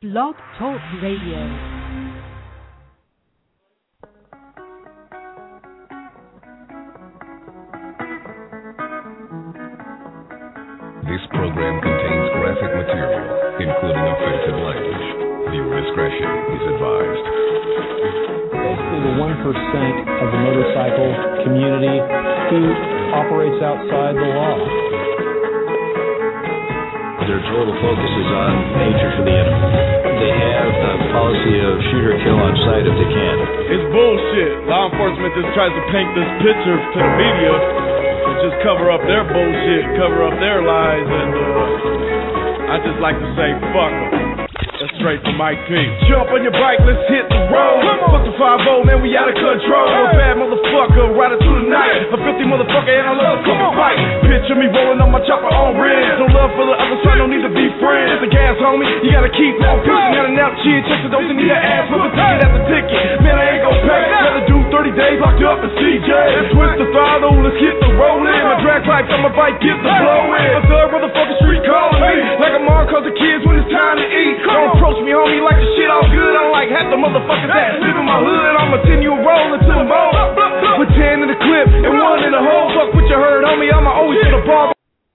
Blog Talk Radio. This program contains graphic material, including offensive language. Viewer discretion is advised. Basically, the 1% of the motorcycle community who operates outside the law. Their total focus is on danger for the enemy. They have a policy of shoot or kill on sight if they can. It's bullshit. Law enforcement just tries to paint this picture to the media and just cover up their bullshit, cover up their lies, and I just like to say, fuck them. That's straight from Mike P. Jump on your bike, let's hit the road. Fuck the 5-0, man, we out of control. A bad motherfucker, rider through the night. A filthy motherfucker, and I love to fight. Picture me rolling on my chopper on red. No love for the other side, no need to be friends. The gas, homie, you gotta keep on pushing. Got an out chin, check the don't need an ass with a ticket at the ticket. Man, I ain't gon' pay. Gotta do 30 days locked up in CJ. Twist the throttle, let's hit the rollin'. My drag pipes on my bike, get the blow in. A third motherfucker street calling me like I'm on cause the kids when it's time to eat. Don't approach me, homie, like the shit all good. I'm like half the motherfuckers that live in my hood. I'ma continue rolling to the bone. With 10 in the clip and 1 in the hole. Fuck what you heard, homie, I'ma always hit the ball.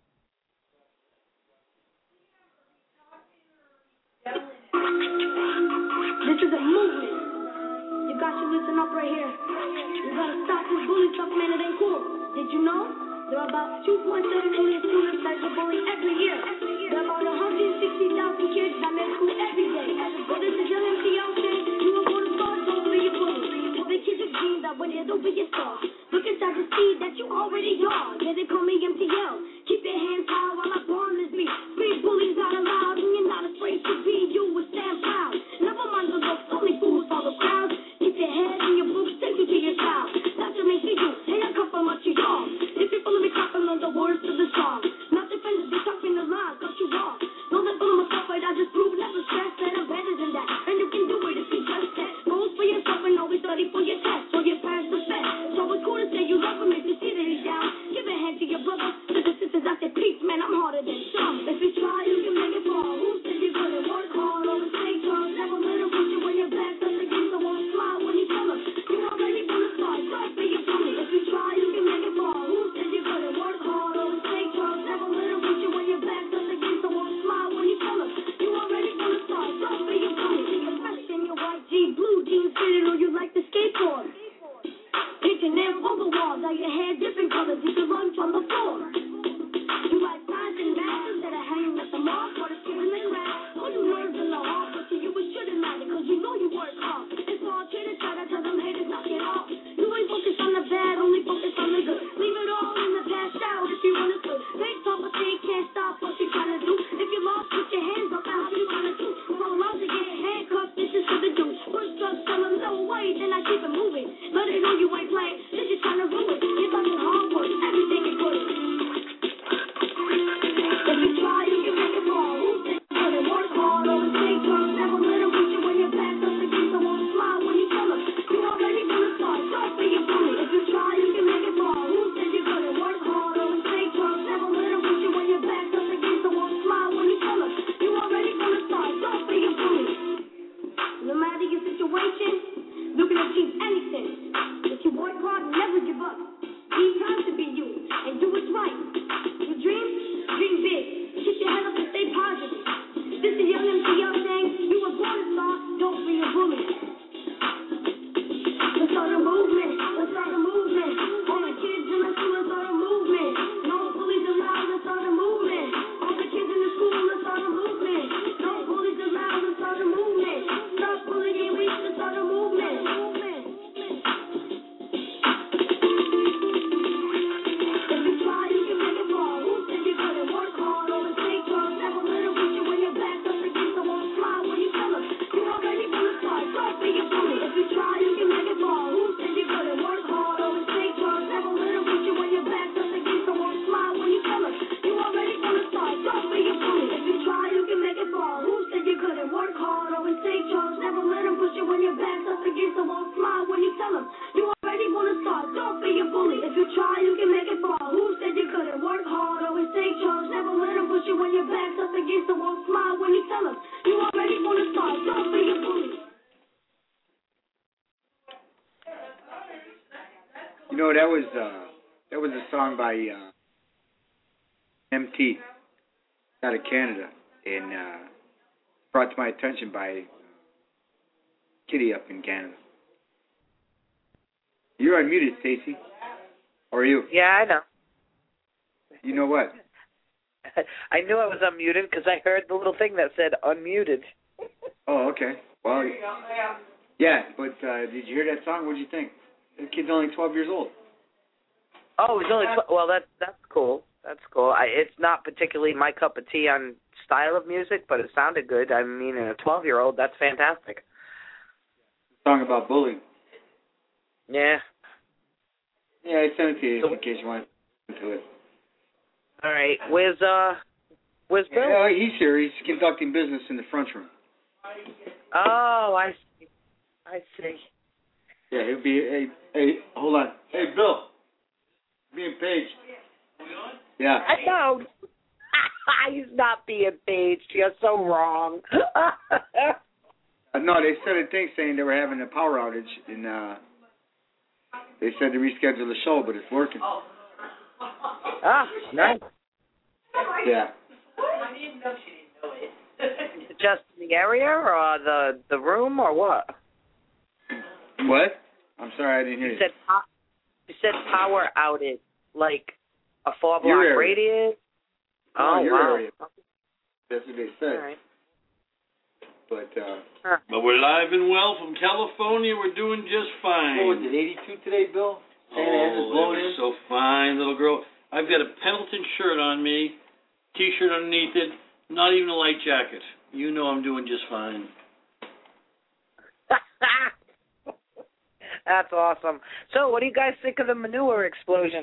This is a movement. You got to listen up right here. You gotta stop this bully stuff, man. It ain't cool. Did you know? There are about 2.7 million students that get bullied every year. There are about 160,000 kids that miss school every day. But this is your MCL saying you were born to start, don't be a bully. Well, the kids are dreams that when they'll be your star. Look inside the seed that you already are. Yeah, they call me MTL. Keep your hands high while I burn this beat. Street bullies not allowed, and you're not afraid to be. You will stand proud. Never mind the looks, only fools follow crowds. Keep your head in your books, take you to your child. That's what makes me do. Hey, I come from Montreal. If you follow me, clapping on the words to the song. Not defenders, they talking the line, cut you off. Don't let follow myself, right? I just prove never stress that I'm better than that. And you can do it if you just that. Goals for yourself and always study for your test. So you pass the best. So it's cool to say you love him if you see that he's down. Give a hand to your brother, to the sisters out there, peace, man, I'm harder than some. If you try, you can make it fall. Who said you couldn't work hard on the stage? Never let him push you when your back's up against the wall. Smile when you tell him you already from the start. Don't be a bully. If you try, you can make it fall. Who said you couldn't work hard on the stage? Never let him push you when your back's up against the wall. Smile when you tell him you already from the start. Don't be a bully. You're fresh in your white G, blue jeans fitted, or you like the skateboard. Paint your nails on the wall, dye your hair different colors. You can run from the floor. You like signs and matches that are hanging at the mall for the skipping and rap. Put your nerves in the heart, but to you it shouldn't matter, cause you know you work hard. It's all true to try to tell them haters knock it off. You ain't focused on the bad, only focus on the good. Leave it all in the past out if you wanna do. They talk but they can't stop what you're trying to do. If you lost, put your hands up, how you gonna do? Roll out to get handcuffed, this is for the dude. Push drugs, tell them no way, then I keep it moving. Let it know you ain't playing, this is trying to ruin. You're like hard work, everything is good. If you try, you can make it fall. Who said you couldn't work hard on the stage? Never let him push you when your back's up against the wall. Smile when you tell him you already from the start. Don't be a bully. If you try, you can make it fall. Who said you couldn't work hard on the stage? Never let him push you when your back's up against the wall. Smile when you tell him you already from the start. Don't be a bully. No matter your situation, you can achieve anything. If you work hard, never give up. Be time to be you and do what's right. Your dreams, dream big. Keep your head up and stay positive. This is young MCL saying you were born to star. Don't be a bully. Let's start a movement. Let's start a movement. All the kids in the school, let's start a movement. No bullies allowed. Let's start a movement. All the kids in the school, let's start a movement. No bullies allowed. Let's start a movement. Stop bullying, we should start a movement. If you try, you can make it fall. Who said you couldn't work hard on the stage? Never let him push you when your back's up against the wall. Smile when you tell him you already from the start. Don't be a bully. If you try, you can make it fall. Who said you couldn't work hard on the stage? Never let him push you when your back's up against the wall. Smile when you tell him you already from the start. Don't be a bully. If you try, you can make it fall. Who said you couldn't work hard on the stage? Never let him push you when your back's up against the wall. Smile when you tell him you already from the start. Don't be a bully. If you try, you can make it fall. Who said you couldn't work hard on the stage? Never let him push you when your back's up against the wall. Smile when you tell him you already from the start. No, that was a song by MT out of Canada, and brought to my attention by Kitty up in Canada. You're unmuted, Stacy. How are you? Yeah, I know. You know what? I knew I was unmuted because I heard the little thing that said unmuted. Oh, okay. Well, yeah, but did you hear that song? What did you think? The kid's only 12 years old. Oh, he's only 12. Well, that's cool. That's cool. It's not particularly my cup of tea on style of music, but it sounded good. I mean, in a 12-year-old, that's fantastic. Song about bullying. Yeah. Yeah, I sent it to you in case you want to listen to it. All right. Where's Bill? Yeah, he's here. He's conducting business in the front room. Oh, I see. I see. Yeah, he'll be. Hey, hold on. Hey, Bill. Being paged. Yeah. I know. He's not being paged. You're so wrong. No, they said a thing saying they were having a power outage, and they said to reschedule the show, but it's working. Ah, nice. Yeah. Just in the area, or the room, or what? What? I'm sorry, I didn't hear you. You said power outage, like a 4-block radius? Oh, your wow. area. That's what they said. All right. But we're live and well from California. We're doing just fine. What was it, 82 today, Bill? Oh, so fine, little girl. I've got a Pendleton shirt on me, T-shirt underneath it, not even a light jacket. You know I'm doing just fine. That's awesome. So, what do you guys think of the manure explosion?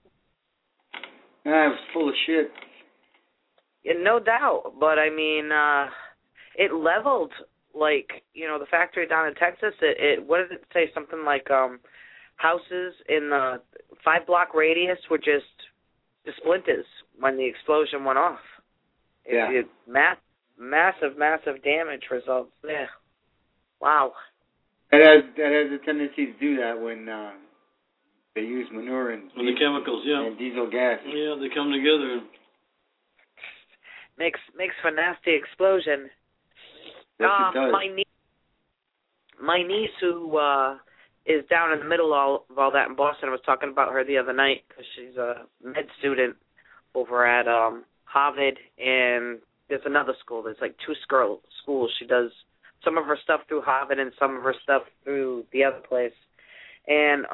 It was full of shit. Yeah, no doubt, but I mean, it leveled, like, the factory down in Texas. It what did it say? Something like houses in the 5-block radius were just splinters when the explosion went off. Yeah. Massive damage results there. Wow. That has a tendency to do that when they use manure and the chemicals, yeah, and diesel gas. Yeah, they come together. Makes for nasty explosion. Yes, it does. My niece, who is down in the middle of all that in Boston, I was talking about her the other night because she's a med student over at Harvard, and there's another school. There's like 2 schools. She does some of her stuff through Harvard and some of her stuff through the other place. And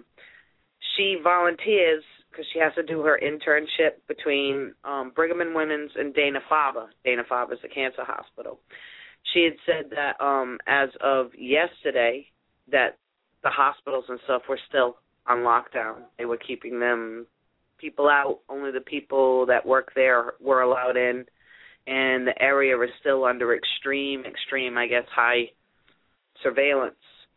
she volunteers because she has to do her internship between Brigham and Women's and Dana-Farber. Dana-Farber is a cancer hospital. She had said that as of yesterday that the hospitals and stuff were still on lockdown. They were keeping people out. Only the people that work there were allowed in. And the area is still under extreme, I guess, high surveillance.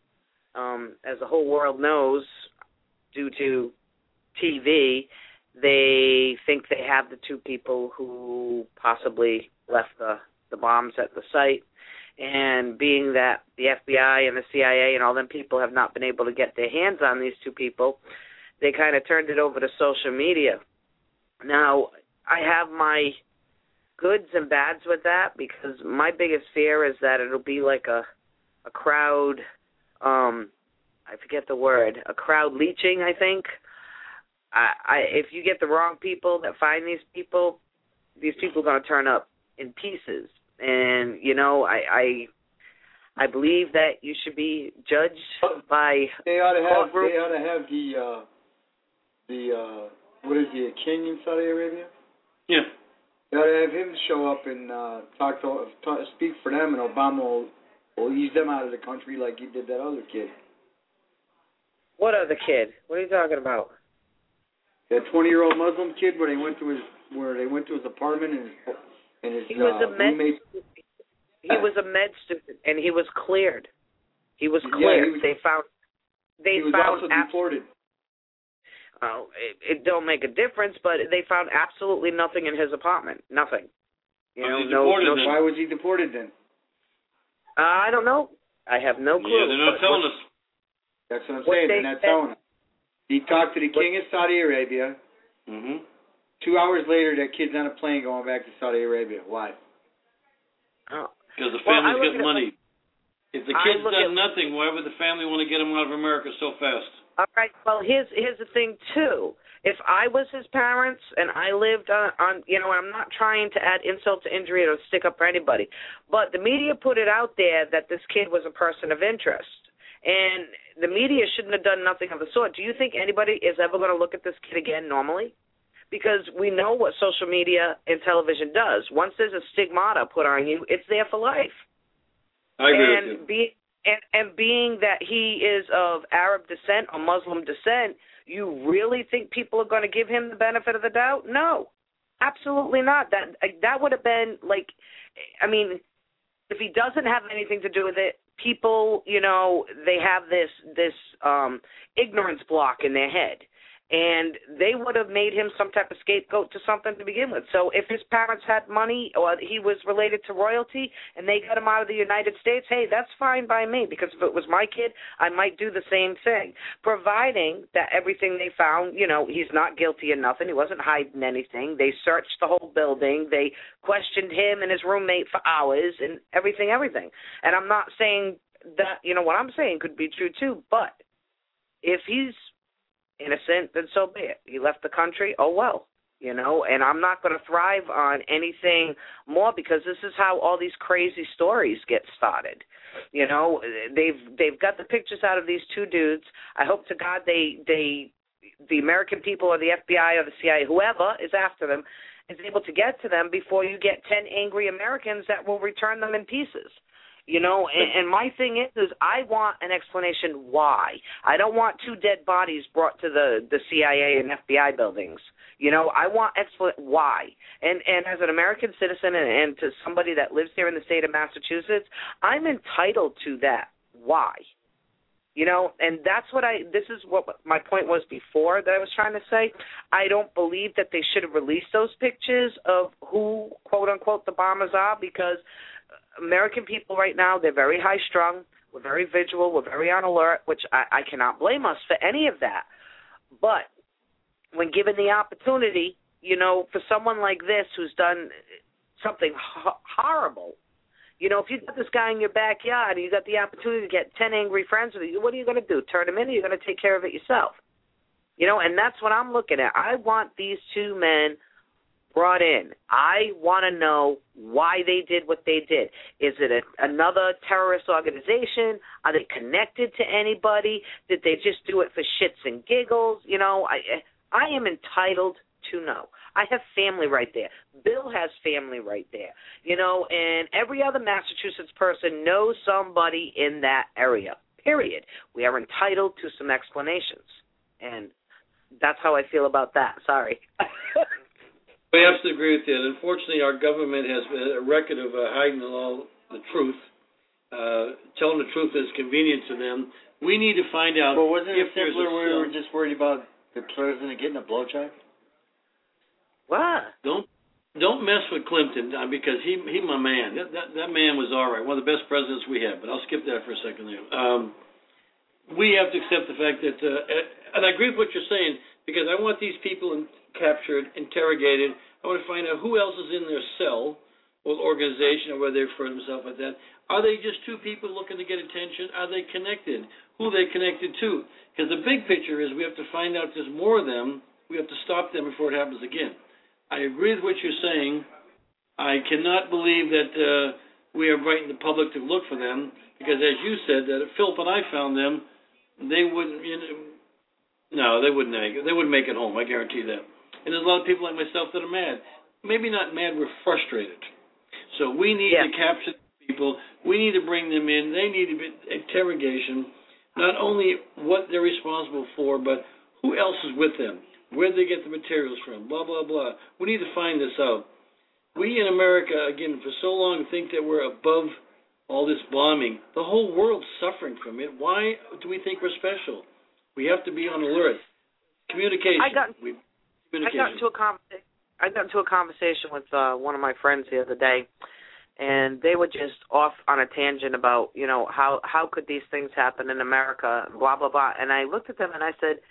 As the whole world knows, due to TV, they think they have the 2 people who possibly left the bombs at the site. And being that the FBI and the CIA and all them people have not been able to get their hands on these 2 people, they kind of turned it over to social media. Now, I have my goods and bads with that because my biggest fear is that it'll be like a crowd, I forget the word, a crowd leeching, I think. If you get the wrong people that find these people are going to turn up in pieces. And, I believe that you should be judged by They ought to have the what is he, a king in Saudi Arabia? Yeah. They ought to have him show up and speak for them, and Obama will ease them out of the country like he did that other kid. What other kid? What are you talking about? That 20-year-old Muslim kid where they went to his apartment and his roommate. He was a med student and he was cleared. He was cleared. Yeah, he was also deported. Oh, it don't make a difference, but they found absolutely nothing in his apartment. Nothing. Why was he deported then? I don't know. I have no clue. Yeah, they're not telling us. That's what I'm saying. They're not telling us. He talked to the king of Saudi Arabia. Mm-hmm. 2 hours later, that kid's on a plane going back to Saudi Arabia. Why? Because the family's got money. If the kid's done nothing, why would the family want to get him out of America so fast? All right. Well, here's the thing too. If I was his parents and I lived on you know, I'm not trying to add insult to injury or stick up for anybody, but the media put it out there that this kid was a person of interest, and the media shouldn't have done nothing of the sort. Do you think anybody is ever going to look at this kid again normally? Because we know what social media and television does. Once there's a stigmata put on you, it's there for life. I agree with you. And being that he is of Arab descent or Muslim descent, you really think people are going to give him the benefit of the doubt? No, absolutely not. That would have been like, I mean, if he doesn't have anything to do with it, people, you know, they have this ignorance block in their head. And they would have made him some type of scapegoat to something to begin with. So if his parents had money or he was related to royalty and they got him out of the United States, hey, that's fine by me, because if it was my kid, I might do the same thing, providing that everything they found, you know, he's not guilty of nothing. He wasn't hiding anything. They searched the whole building. They questioned him and his roommate for hours and everything. And I'm not saying that, you know, what I'm saying could be true too, but if he's innocent, then so be it. He left the country, oh well, you know, and I'm not going to thrive on anything more, because this is how all these crazy stories get started. You know, they've got the pictures out of these two dudes. I hope to God the American people or the FBI or the CIA, whoever is after them, is able to get to them before you get 10 angry Americans that will return them in pieces. You know, and my thing is I want an explanation why. I don't want two dead bodies brought to the CIA and FBI buildings. You know, I want why. And as an American citizen and to somebody that lives here in the state of Massachusetts, I'm entitled to that why. You know, and that's what this is what my point was before that I was trying to say. I don't believe that they should have released those pictures of who, quote unquote, the bombers are, because American people right now, they're very high-strung. We're very vigilant. We're very on alert, which I cannot blame us for any of that. But when given the opportunity, you know, for someone like this who's done something horrible, you know, if you got this guy in your backyard and you got the opportunity to get 10 angry friends with you, what are you going to do? Turn him in, or you're going to take care of it yourself? You know, and that's what I'm looking at. I want these two men brought in. I want to know why they did what they did. Is it another terrorist organization? Are they connected to anybody? Did they just do it for shits and giggles? You know, I am entitled to know. I have family right there. Bill has family right there. You know, and every other Massachusetts person knows somebody in that area, period. We are entitled to some explanations. And that's how I feel about that. Sorry. I absolutely agree with you. And unfortunately, our government has a record of hiding all the truth, telling the truth that's convenient to them. We need to find out. Well, wasn't it simpler where we were just worried about the president getting a blowjob? What? Don't mess with Clinton, because he my man. That man was all right. One of the best presidents we had. But I'll skip that for a second there. We have to accept the fact that, and I agree with what you're saying, because I want these people captured, interrogated. I want to find out who else is in their cell or organization, or whether they refer to themselves like that. Are they just two people looking to get attention? Are they connected? Who are they connected to? Because the big picture is we have to find out there's more of them. We have to stop them before it happens again. I agree with what you're saying. I cannot believe that we are inviting the public to look for them, because as you said, that if Philip and I found them, they wouldn't. No, they wouldn't make it. They wouldn't make it home. I guarantee that. And there's a lot of people like myself that are mad. Maybe not mad. We're frustrated. So we need to capture people. We need to bring them in. They need interrogation. Not only what they're responsible for, but who else is with them. Where did they get the materials from? Blah, blah, blah. We need to find this out. We in America, again, for so long think that we're above all this bombing. The whole world's suffering from it. Why do we think we're special? We have to be on alert. Communication. I got into a conversation with one of my friends the other day, and they were just off on a tangent about, you know, how could these things happen in America, blah, blah, blah. And I looked at them and I said,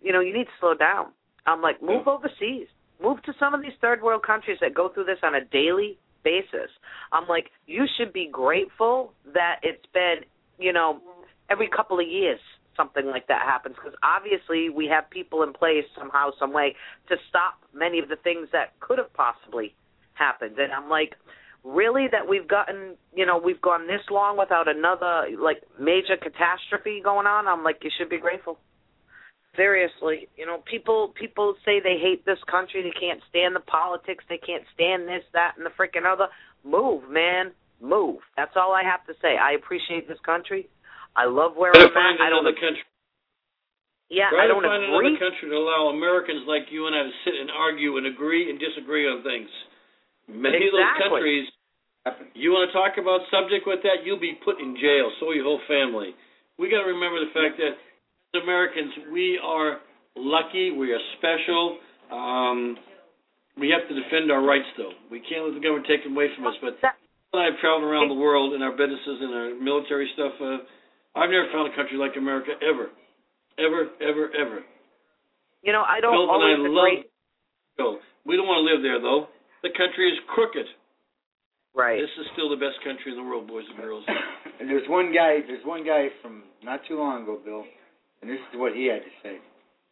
you need to slow down. I'm like, move overseas. Move to some of these third world countries that go through this on a daily basis. I'm like, you should be grateful that it's been, every couple of years something like that happens, because obviously we have people in place somehow, some way to stop many of the things that could have possibly happened. And I'm like, really, that we've gone this long without another major catastrophe going on? I'm like, you should be grateful. Seriously, people say they hate this country, they can't stand the politics, they can't stand this, that, and the freaking other. Move, man, move. That's all I have to say. I appreciate this country. I love where I'm at. I don't. Country. Yeah, Try I don't to find agree. another country to allow Americans like you and I to sit and argue and agree and disagree on things. Many of those countries, you want to talk about subject with that, you'll be put in jail. So will your whole family. We got to remember the fact that as Americans, we are lucky. We are special. We have to defend our rights, though. We can't let the government take them away from us. But I've traveled around the world in our businesses and our military stuff. I've never found a country like America ever. Ever, ever, ever. I don't always agree. We don't want to live there, though. The country is crooked. Right. This is still the best country in the world, boys and girls. And there's one guy from not too long ago, Bill, and this is what he had to say.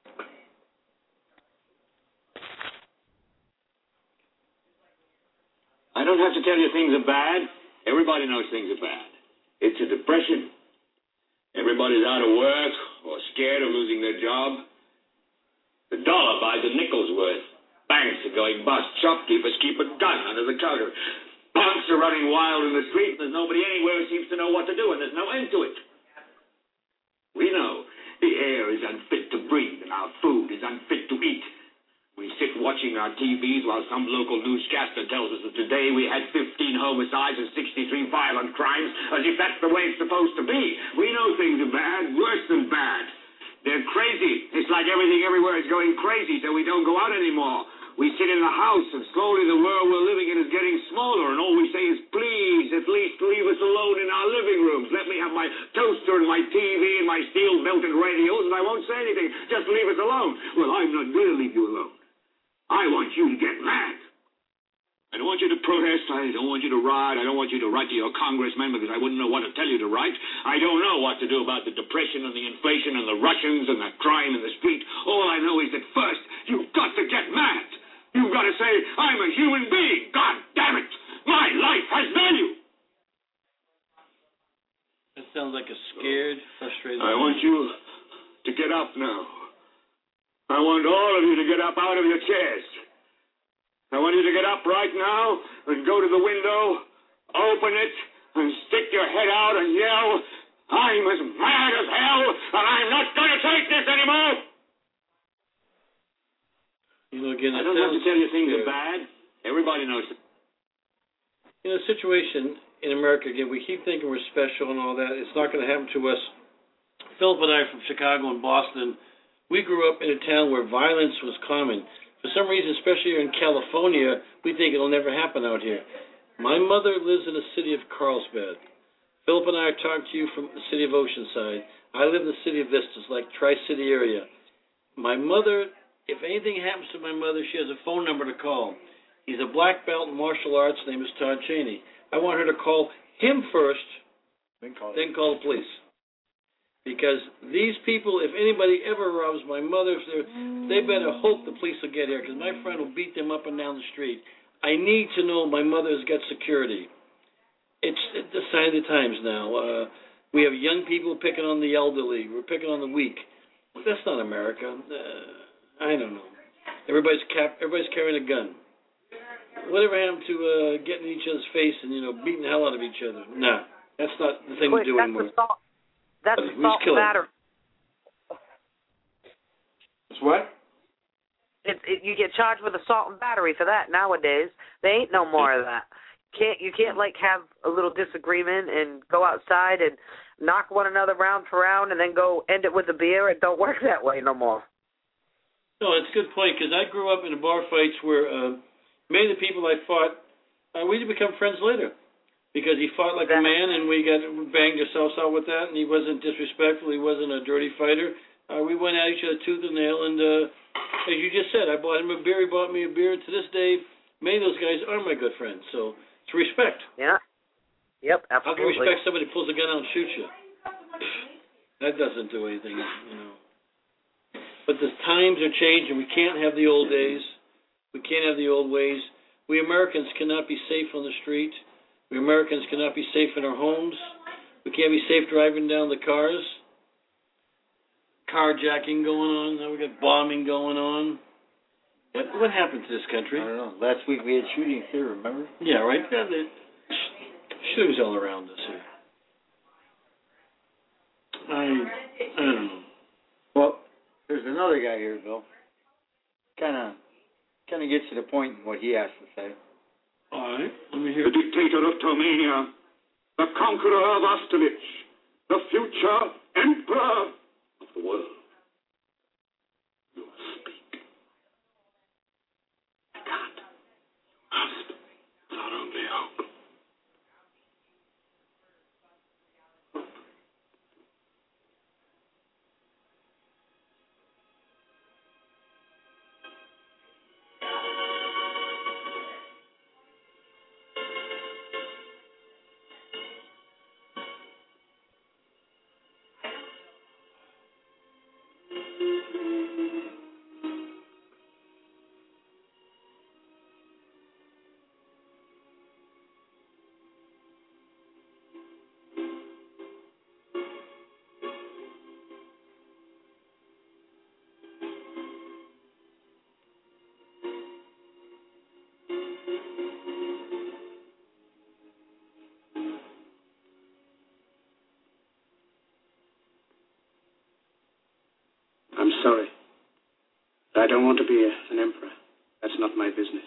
I don't have to tell you things are bad. Everybody knows things are bad. It's a depression. Everybody's out of work or scared of losing their job. The dollar buys a nickel's worth. Banks are going bust. Shopkeepers keep a gun under the counter. Punks are running wild in the street. There's nobody anywhere who seems to know what to do, and there's no end to it. We know the air is unfit to breathe, and our food is unfit to eat. We sit watching our TVs while some local newscaster tells us that today we had 15 homicides and 63 violent crimes, as if that's the way it's supposed to be. We know things are bad, worse than bad. They're crazy. It's like everything everywhere is going crazy, so we don't go out anymore. We sit in the house, and slowly the world we're living in is getting smaller, and all we say is, please, at least leave us alone in our living rooms. Let me have my toaster and my TV and my steel-belted radios, and I won't say anything. Just leave us alone. Well, I'm not going to leave you alone. I want you to get mad. I don't want you to protest. I don't want you to riot. I don't want you to write to your congressman because I wouldn't know what to tell you to write. I don't know what to do about the depression and the inflation and the Russians and the crime in the street. All I know is that first, you've got to get mad. You've got to say, I'm a human being. God damn it. My life has value. That sounds like a scared, frustrated I want you to get up now. I want all of you to get up out of your chairs. I want you to get up right now and go to the window, open it, and stick your head out and yell, I'm as mad as hell, and I'm not going to take this anymore. Again, I don't have to tell you things are bad. Everybody knows it. The situation in America, again, we keep thinking we're special and all that. It's not going to happen to us. Philip and I are from Chicago and Boston. We grew up in a town where violence was common. For some reason, especially here in California, we think it'll never happen out here. My mother lives in the city of Carlsbad. Philip and I are talking to you from the city of Oceanside. I live in the city of Vistas, like Tri-City area. My mother, if anything happens to my mother, she has a phone number to call. He's a black belt in martial arts. His name is Todd Cheney. I want her to call him first, then call the police. Because these people, if anybody ever robs my mother, they better hope the police will get here, because my friend will beat them up and down the street. I need to know my mother's got security. It's the sign of the times now. We have young people picking on the elderly. We're picking on the weak. But that's not America. I don't know. Everybody's carrying a gun. Whatever happened to getting in each other's face and beating the hell out of each other? Nah, that's not the thing to do anymore. That's assault and battery. It's what? You get charged with assault and battery for that nowadays. There ain't no more of that. You can't have a little disagreement and go outside and knock one another round for round and then go end it with a beer. It don't work that way no more. No, it's a good point, because I grew up in bar fights where many of the people I fought, we did become friends later. Because he fought like a man, and we banged ourselves out with that, and he wasn't disrespectful, he wasn't a dirty fighter. We went at each other tooth and nail, and as you just said, I bought him a beer, he bought me a beer. To this day, many of those guys are my good friends, so it's respect. Yeah. Yep, absolutely. How can you respect somebody who pulls a gun out and shoots you? That doesn't do anything, But the times are changing. We can't have the old days. We can't have the old ways. We Americans cannot be safe on the street. We Americans cannot be safe in our homes. We can't be safe driving down the cars. Carjacking going on. Now we got bombing going on. What happened to this country? I don't know. Last week we had shootings here, remember? Yeah, right? Shootings all around us here. I don't know. Well, there's another guy here, Bill. Kind of gets to the point in what he has to say. All right, let me hear the dictator of Tomania, the conqueror of Austerlitz, the future emperor of the world. You must speak. I can't. You must. It's our only hope. I'm sorry. I don't want to be an emperor. That's not my business.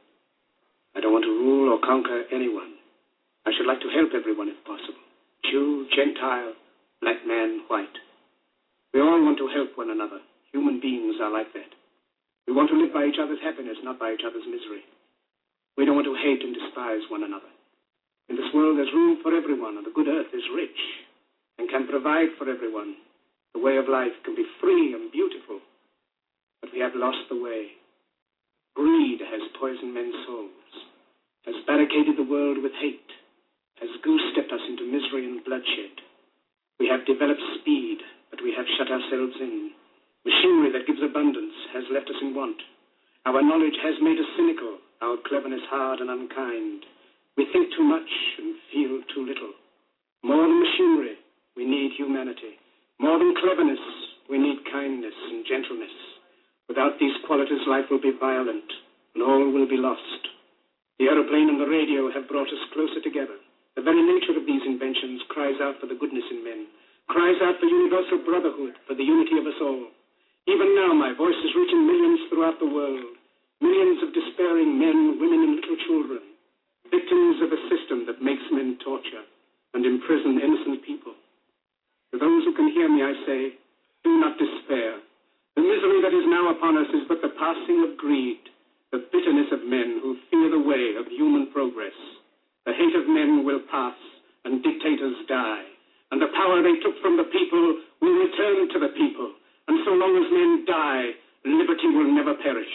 I don't want to rule or conquer anyone. I should like to help everyone if possible. Jew, Gentile, black man, white. We all want to help one another. Human beings are like that. We want to live by each other's happiness, not by each other's misery. We don't want to hate and despise one another. In this world, there's room for everyone, and the good earth is rich and can provide for everyone. The way of life can be free and beautiful, but we have lost the way. Greed has poisoned men's souls, has barricaded the world with hate, has goose-stepped us into misery and bloodshed. We have developed speed, but we have shut ourselves in. Machinery that gives abundance has left us in want. Our knowledge has made us cynical, our cleverness hard and unkind. We think too much and feel too little. More than machinery, we need humanity. More than cleverness, we need kindness and gentleness. Without these qualities, life will be violent, and all will be lost. The aeroplane and the radio have brought us closer together. The very nature of these inventions cries out for the goodness in men, cries out for universal brotherhood, for the unity of us all. Even now, my voice is reaching millions throughout the world, millions of despairing men, women, and little children, victims of a system that makes men torture and imprison innocent people. To those who can hear me, I say, do not despair. The misery that is now upon us is but the passing of greed, the bitterness of men who fear the way of human progress. The hate of men will pass, and dictators die, and the power they took from the people will return to the people, and so long as men die, liberty will never perish.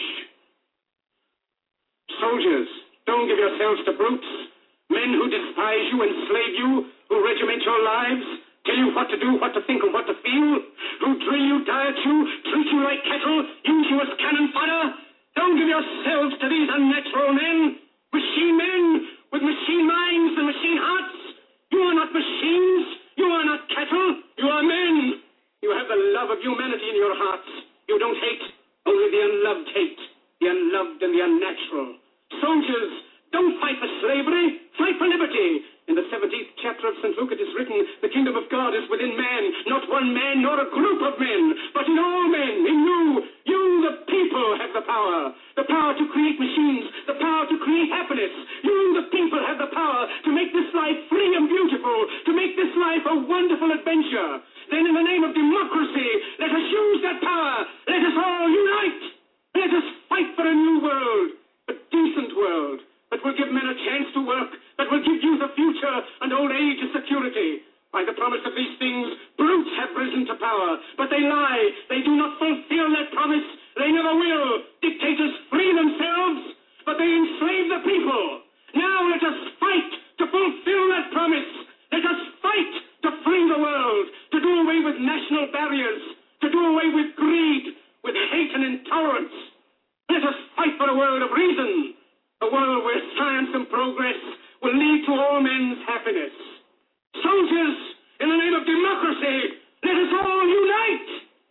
Soldiers, don't give yourselves to brutes, men who despise you, enslave you, who regiment your lives, tell you what to do, what to think, and what to feel, who drill you, diet you, treat you like cattle, use you as cannon fodder. Don't give yourselves to these unnatural men, machine men with machine minds and machine hearts. You are not machines. You are not cattle. You are men. You have the love of humanity in your hearts. You don't hate, only the unloved hate, the unloved and the unnatural. Soldiers, don't fight for slavery, fight for liberty. In the 17th chapter of St. Luke it is written, the kingdom of God is within man, not one man nor a group of men, but in all men, in you. You, the people, have the power to create machines, the power to create happiness. You, the people, have the power to make this life free and beautiful, to make this life a wonderful adventure. Then in the name of democracy, let us use that power. Let us all unite. Let us fight for a new world, a decent world, that will give men a chance to work, that will give youth a future and old age a security. By the promise of these things, brutes have risen risen to power, but they lie. They do not fulfill that promise. They never will. Dictators free themselves, but they enslave the people. Now let us fight to fulfill that promise. Let us fight to free the world, to do away with national barriers, to do away with greed, with hate and intolerance. Let us fight for a world of reason, a world where science and progress will lead to all men's happiness. Soldiers, in the name of democracy, let us all unite!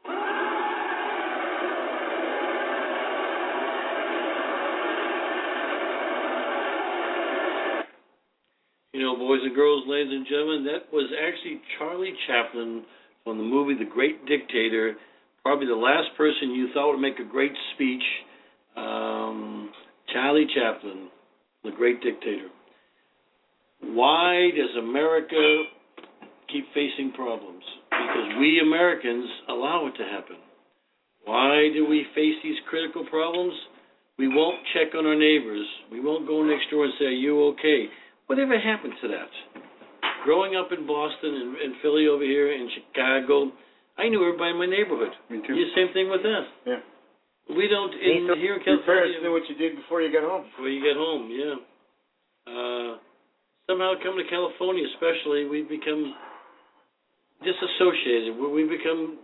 You know, boys and girls, ladies and gentlemen, that was actually Charlie Chaplin from the movie The Great Dictator, probably the last person you thought would make a great speech. Charlie Chaplin, The Great Dictator. Why does America keep facing problems? Because we Americans allow it to happen. Why do we face these critical problems? We won't check on our neighbors. We won't go next door and say, are you okay? Whatever happened to that? Growing up in Boston and Philly over here, in Chicago, I knew everybody in my neighborhood. Me too. The same thing with that. Yeah. We don't, here in California. Your parents knew what you did before you got home. Before you get home, yeah. Somehow coming to California especially, we become disassociated. We become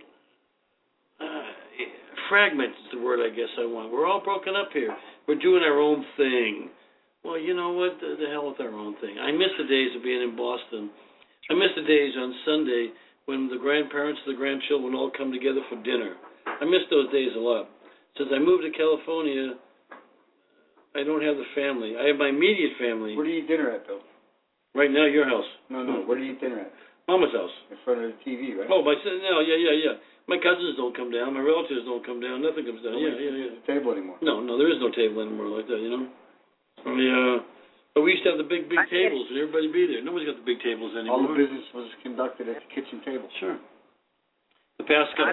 fragmented is the word I guess I want. We're all broken up here. We're doing our own thing. Well, you know what? The hell with our own thing. I miss the days of being in Boston. I miss the days on Sunday when the grandparents and the grandchildren all come together for dinner. I miss those days a lot. Since I moved to California, I don't have the family. I have my immediate family. Where do you eat dinner at, Bill? Right now, your house. No. Where do you eat dinner at? Mama's house. In front of the TV, right? Oh, yeah. My cousins don't come down. My relatives don't come down. Nothing comes down. Yeah. There's a table anymore. No, there is no table anymore like that, you know? But we used to have the big tables, and everybody be there. Nobody's got the big tables anymore. All the business was conducted at the kitchen table. Sure. The past couple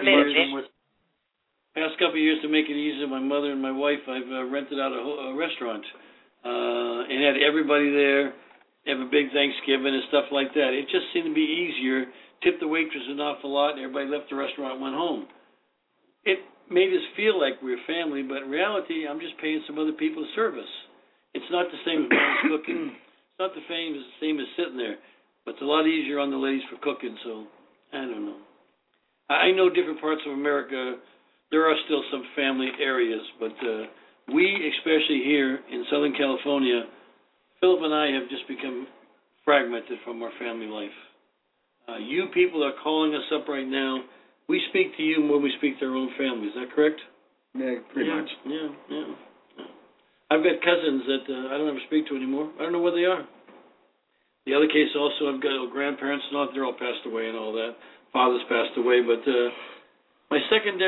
of years to make it easier, my mother and my wife, I've rented out a restaurant and had everybody there, have a big Thanksgiving and stuff like that. It just seemed to be easier. Tipped the waitress an awful lot, and everybody left the restaurant and went home. It made us feel like we were family, but in reality, I'm just paying some other people to serve us. It's not the same as cooking. It's not the same as sitting there, but it's a lot easier on the ladies for cooking, so I don't know. I know different parts of America, there are still some family areas, but we, especially here in Southern California, Philip and I have just become fragmented from our family life. You people are calling us up right now. We speak to you more than we speak to our own family. Is that correct? Yeah, pretty much. Yeah. I've got cousins that I don't ever speak to anymore. I don't know where they are. The other case also, I've got grandparents and all, they're all passed away and all that. Father's passed away, but my third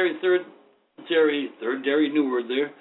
dairy, new word there,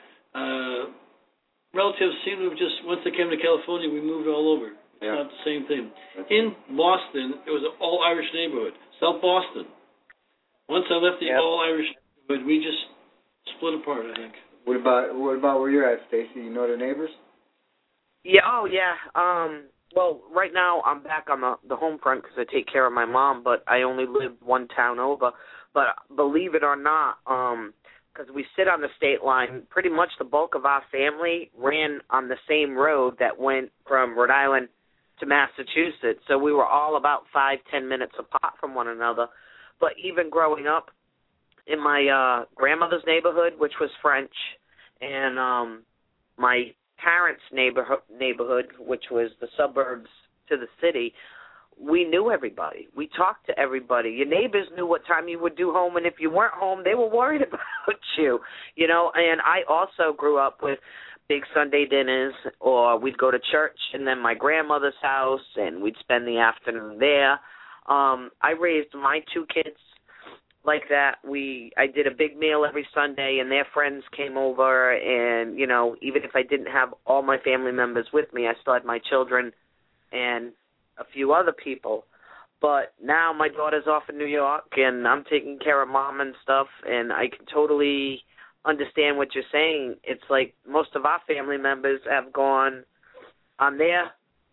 relatives seem to have just, once they came to California, we moved all over. It's not the same thing. In Boston, it was an all-Irish neighborhood, South Boston. Once I left the all-Irish neighborhood, we just split apart, I think. What about where you're at, Stacy? You know the neighbors? Yeah, well, right now I'm back on the home front because I take care of my mom, but I only live one town over. But believe it or not, because we sit on the state line, pretty much the bulk of our family ran on the same road that went from Rhode Island to Massachusetts. So we were all about 5-10 minutes apart from one another. But even growing up in my grandmother's neighborhood, which was French, and my parents' neighborhood, which was the suburbs to the city, we knew everybody. We talked to everybody. Your neighbors knew what time you would do home, and if you weren't home, they were worried about you, you know. And I also grew up with big Sunday dinners, or we'd go to church and then my grandmother's house, and we'd spend the afternoon there. I raised my two kids like that. I did a big meal every Sunday, and their friends came over, and, you know, even if I didn't have all my family members with me, I still had my children and a few other people. But now my daughter's off in New York, and I'm taking care of mom and stuff, and I can totally understand what you're saying. It's like most of our family members have gone on their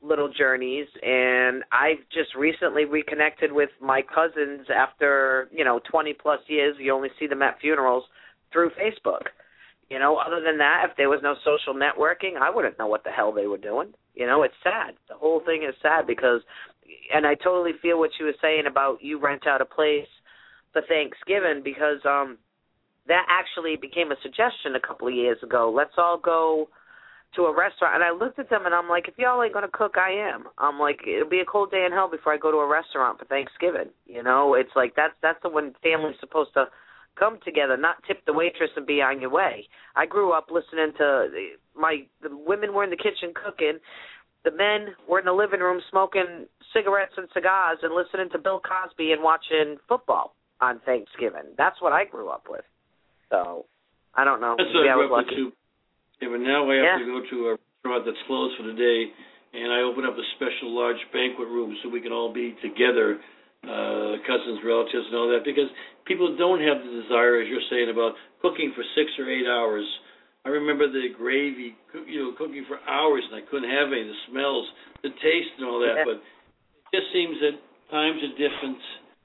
little journeys, and I've just recently reconnected with my cousins after, 20-plus years. You only see them at funerals through Facebook. Other than that, if there was no social networking, I wouldn't know what the hell they were doing. It's sad. The whole thing is sad because, and I totally feel what you were saying about you rent out a place for Thanksgiving because that actually became a suggestion a couple of years ago. Let's all go to a restaurant. And I looked at them and I'm like, if y'all ain't going to cook, I am. I'm like, it'll be a cold day in hell before I go to a restaurant for Thanksgiving. It's like that's the when family's supposed to come together, not tip the waitress and be on your way. I grew up listening to the women were in the kitchen cooking, the men were in the living room smoking cigarettes and cigars and listening to Bill Cosby and watching football on Thanksgiving. That's what I grew up with. So I don't know. That's maybe I what I was grew up lucky. with too. Yeah, but now I have to go to a restaurant that's closed for the day, and I open up a special large banquet room so we can all be together. Cousins, relatives, and all that, because people don't have the desire, as you're saying, about cooking for 6 or 8 hours. I remember the gravy, cooking for hours, and I couldn't have any. The smells, the taste, and all that. But it just seems that times are different.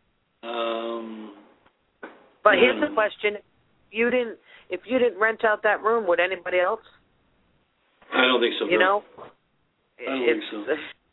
But here's the question: if you didn't rent out that room, would anybody else? I don't think so. I don't think so.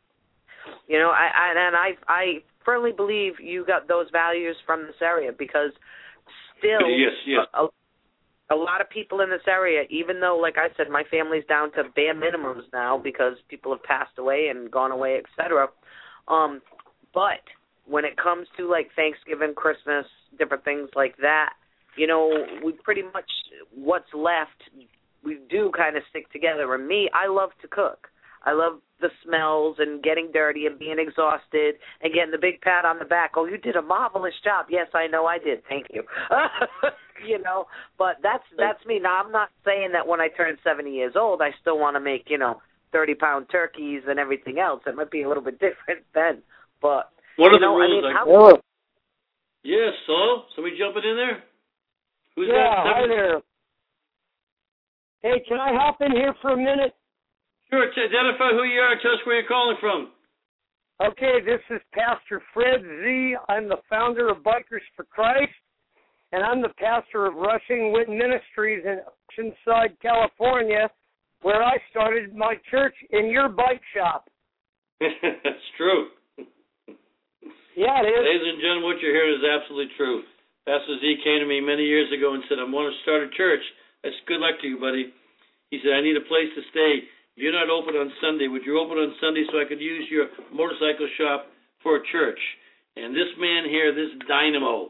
I firmly believe you got those values from this area because still yes. A lot of people in this area, even though, like I said, my family's down to bare minimums now because people have passed away and gone away, etc. But when it comes to like Thanksgiving, Christmas, different things like that, we pretty much, what's left, we do kind of stick together. And me, I love to cook. I love the smells and getting dirty and being exhausted and getting the big pat on the back. Oh, you did a marvelous job. Yes, I know I did. Thank you. But that's me. Now, I'm not saying that when I turn 70 years old, I still want to make, 30-pound turkeys and everything else. It might be a little bit different then. But, one of the rules Yes, so? Somebody jumping in there? Who's that? Hi there. Hey, can I hop in here for a minute? Sure, identify who you are. Tell us where you're calling from. Okay, this is Pastor Fred Z. I'm the founder of Bikers for Christ, and I'm the pastor of Rushing Wind Ministries in Oceanside, California, where I started my church in your bike shop. That's true. Yeah, it is. Ladies and gentlemen, what you're hearing is absolutely true. Pastor Z came to me many years ago and said, I want to start a church. That's good luck to you, buddy. He said, I need a place to stay. If you're not open on Sunday, would you open on Sunday so I could use your motorcycle shop for a church? And this man here, this dynamo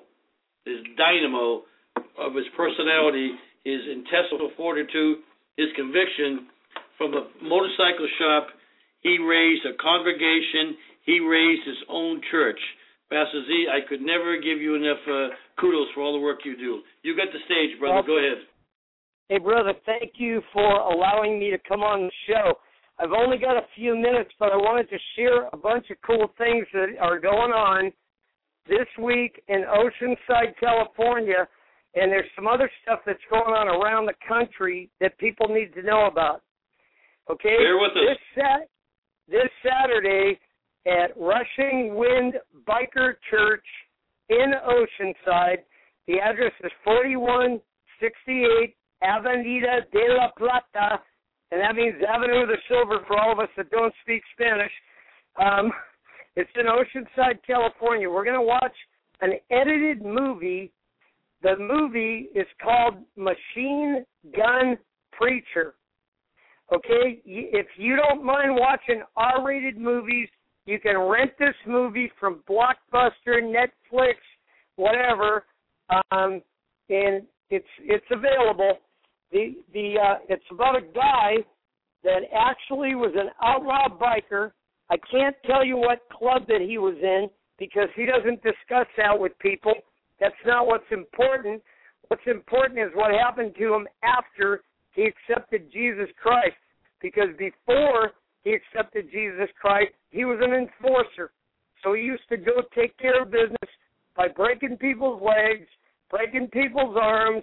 of his personality, his intestinal fortitude, his conviction, from a motorcycle shop, he raised a congregation, he raised his own church. Pastor Z, I could never give you enough kudos for all the work you do. You got the stage, brother. Go ahead. Hey, brother, thank you for allowing me to come on the show. I've only got a few minutes, but I wanted to share a bunch of cool things that are going on this week in Oceanside, California, and there's some other stuff that's going on around the country that people need to know about. Okay? Bear with us. This Saturday at Rushing Wind Biker Church in Oceanside, the address is 4168 Avenida de la Plata, and that means Avenue of the Silver for all of us that don't speak Spanish. It's in Oceanside, California. We're going to watch an edited movie. The movie is called Machine Gun Preacher. Okay? If you don't mind watching R-rated movies, you can rent this movie from Blockbuster, Netflix, whatever, and it's available. It's about a guy that actually was an outlaw biker. I can't tell you what club that he was in because he doesn't discuss that with people. That's not what's important. What's important is what happened to him after he accepted Jesus Christ, because before he accepted Jesus Christ, he was an enforcer. So he used to go take care of business by breaking people's legs, breaking people's arms,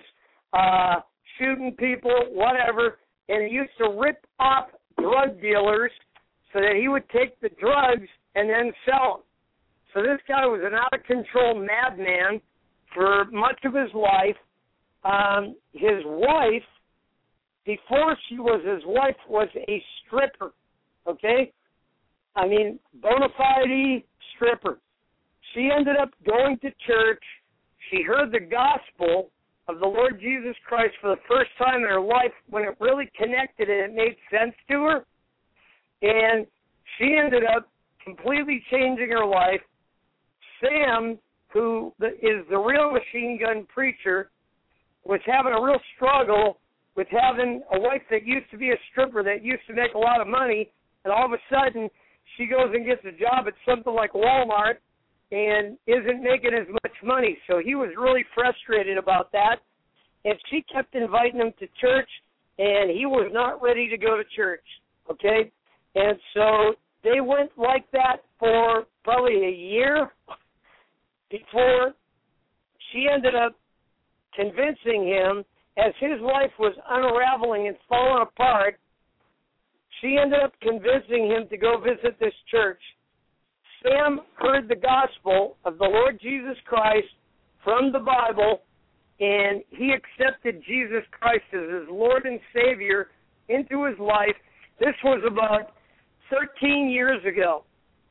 shooting people, whatever, and he used to rip off drug dealers so that he would take the drugs and then sell them. So this guy was an out-of-control madman for much of his life. His wife, before she was his wife, was a stripper, okay? I mean, bona fide stripper. She ended up going to church. She heard the gospel of the Lord Jesus Christ for the first time in her life when it really connected and it made sense to her. And she ended up completely changing her life. Sam, who is the real machine gun preacher, was having a real struggle with having a wife that used to be a stripper that used to make a lot of money, and all of a sudden she goes and gets a job at something like Walmart and isn't making as much money. So he was really frustrated about that, and she kept inviting him to church, and he was not ready to go to church, okay? And so they went like that for probably a year before she ended up convincing him, as his life was unraveling and falling apart, she ended up convincing him to go visit this church. Sam heard the gospel of the Lord Jesus Christ from the Bible, and he accepted Jesus Christ as his Lord and Savior into his life. This was about 13 years ago.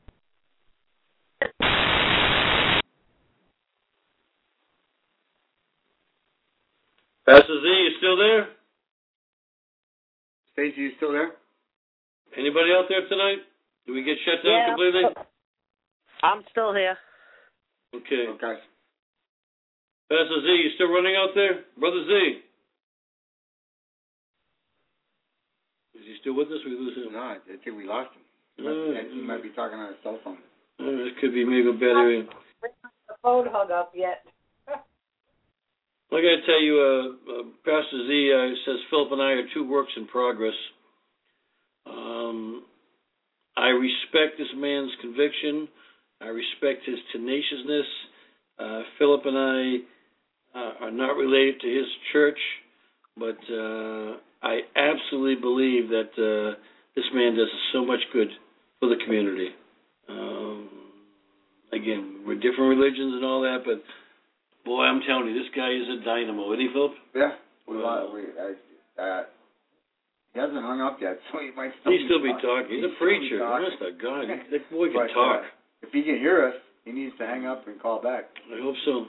Pastor Z, you still there? Stacey, you still there? Anybody out there tonight? Do we get shut down completely? I'm still here. Okay. Pastor Z, you still running out there? Brother Z? Is he still with us? We lose him? No, I think we lost him. He might be talking on his cell phone. This could be maybe a bad area. The phone hung up yet. I got to tell you, Pastor Z says Philip and I are two works in progress. I respect this man's conviction. I respect his tenaciousness. Philip and I are not related to his church, but I absolutely believe that this man does so much good for the community. Again, we're different religions and all that, but boy, I'm telling you, this guy is a dynamo, isn't he, Philip? Yeah. He hasn't hung up yet, so he might still be talking. He's a preacher. Honest to God, that boy can talk. If he can hear us, he needs to hang up and call back. I hope so.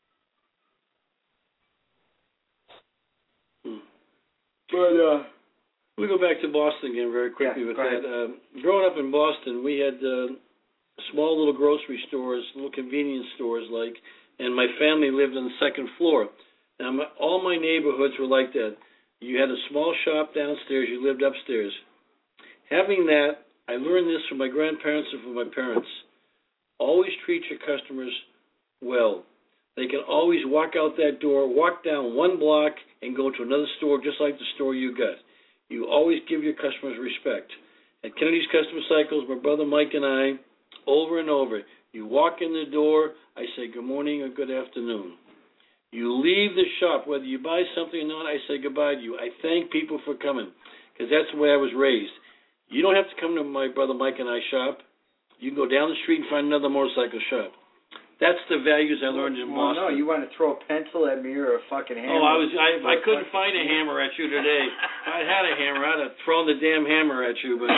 But we go back to Boston again very quickly with that. Growing up in Boston, we had small little grocery stores, little convenience stores, and my family lived on the second floor. Now, all my neighborhoods were like that. You had a small shop downstairs, you lived upstairs. Having that, I learned this from my grandparents and from my parents. Always treat your customers well. They can always walk out that door, walk down one block, and go to another store just like the store you got. You always give your customers respect. At Kennedy's Customer Cycles, my brother Mike and I, over and over, you walk in the door, I say good morning or good afternoon. You leave the shop, whether you buy something or not, I say goodbye to you. I thank people for coming, because that's the way I was raised. You don't have to come to my brother Mike and I shop. You can go down the street and find another motorcycle shop. That's the values I learned in Boston. No, you want to throw a pencil at me or a fucking hammer? Oh, I couldn't find a hammer at you today. If I had a hammer, I'd have thrown the damn hammer at you. But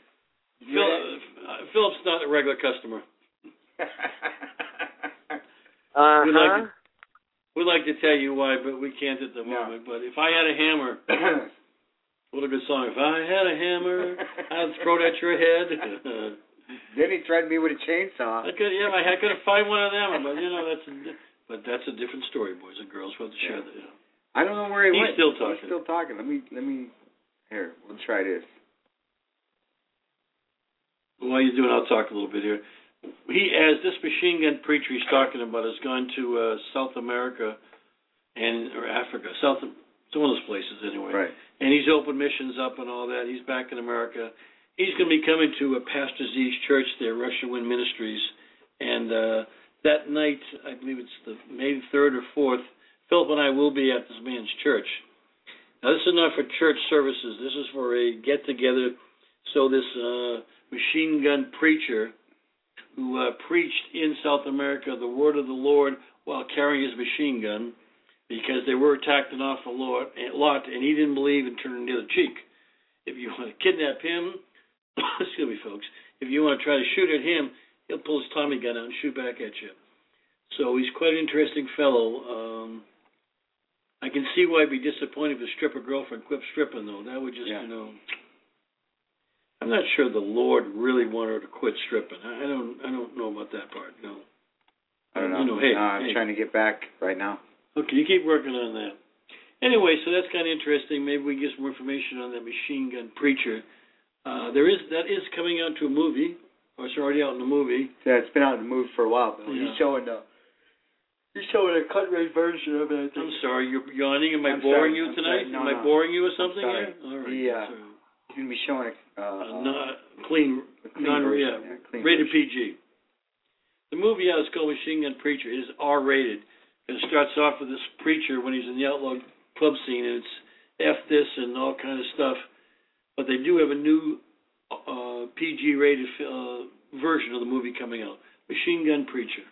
Philip's not a regular customer. We'd like to tell you why, but we can't at the moment. But if I had a hammer, what a good song. If I had a hammer, I'd throw it at your head. Then he threatened me with a chainsaw. I couldn't find one of them, but that's a different story, boys and girls. We'll have to share that. I don't know where he went. He's still talking. He's still talking. Let me. Here, we'll try this. While you're doing, I'll talk a little bit here. As this machine gun preacher he's talking about has gone to South America or Africa, to one of those places anyway. Right. And he's opened missions up and all that. He's back in America. He's going to be coming to Pastor Z's church there, Russian Wind Ministries. And that night, I believe it's May 3rd or 4th, Philip and I will be at this man's church. Now, this is not for church services. This is for a get-together so this machine gun preacher who preached in South America the word of the Lord while carrying his machine gun, because they were attacked an awful lot, and he didn't believe in turning the other cheek. If you want to kidnap him, excuse me, folks, if you want to try to shoot at him, he'll pull his Tommy gun out and shoot back at you. So he's quite an interesting fellow. I can see why he'd be disappointed if his stripper girlfriend quit stripping, though. That would just, I'm not sure the Lord really wanted her to quit stripping. I don't know about that part, no. I don't know. I'm trying to get back right now. Okay, you keep working on that. Anyway, so that's kind of interesting. Maybe we can get some more information on that machine gun preacher. That is coming out to a movie, or it's already out in the movie. Yeah, it's been out in the movie for a while, Bill. Yeah. He's showing a cut-rate version of it, I think. I'm sorry, you're yawning. Am I boring you tonight? No, Am I boring you with something here? All right. He's going to be showing clean version. Clean rated version. PG. The movie is called Machine Gun Preacher. It is R-rated. It starts off with this preacher when he's in the outlaw club scene, and it's F this and all kind of stuff. But they do have a new PG-rated version of the movie coming out. Machine Gun Preacher.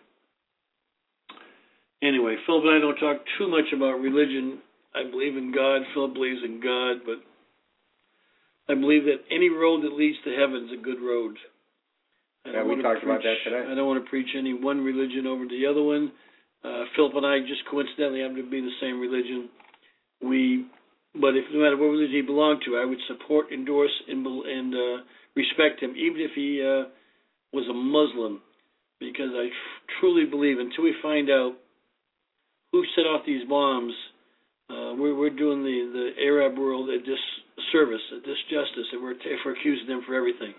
Anyway, Philip and I don't talk too much about religion. I believe in God. Philip believes in God, but I believe that any road that leads to heaven is a good road. We talked about that today. I don't want to preach any one religion over the other one. Philip and I just coincidentally happen to be the same religion. But if no matter what religion he belonged to, I would support, endorse, and respect him, even if he was a Muslim, because I truly believe until we find out who set off these bombs, we're doing the Arab world a disservice, a disjustice, if we're accusing them for everything.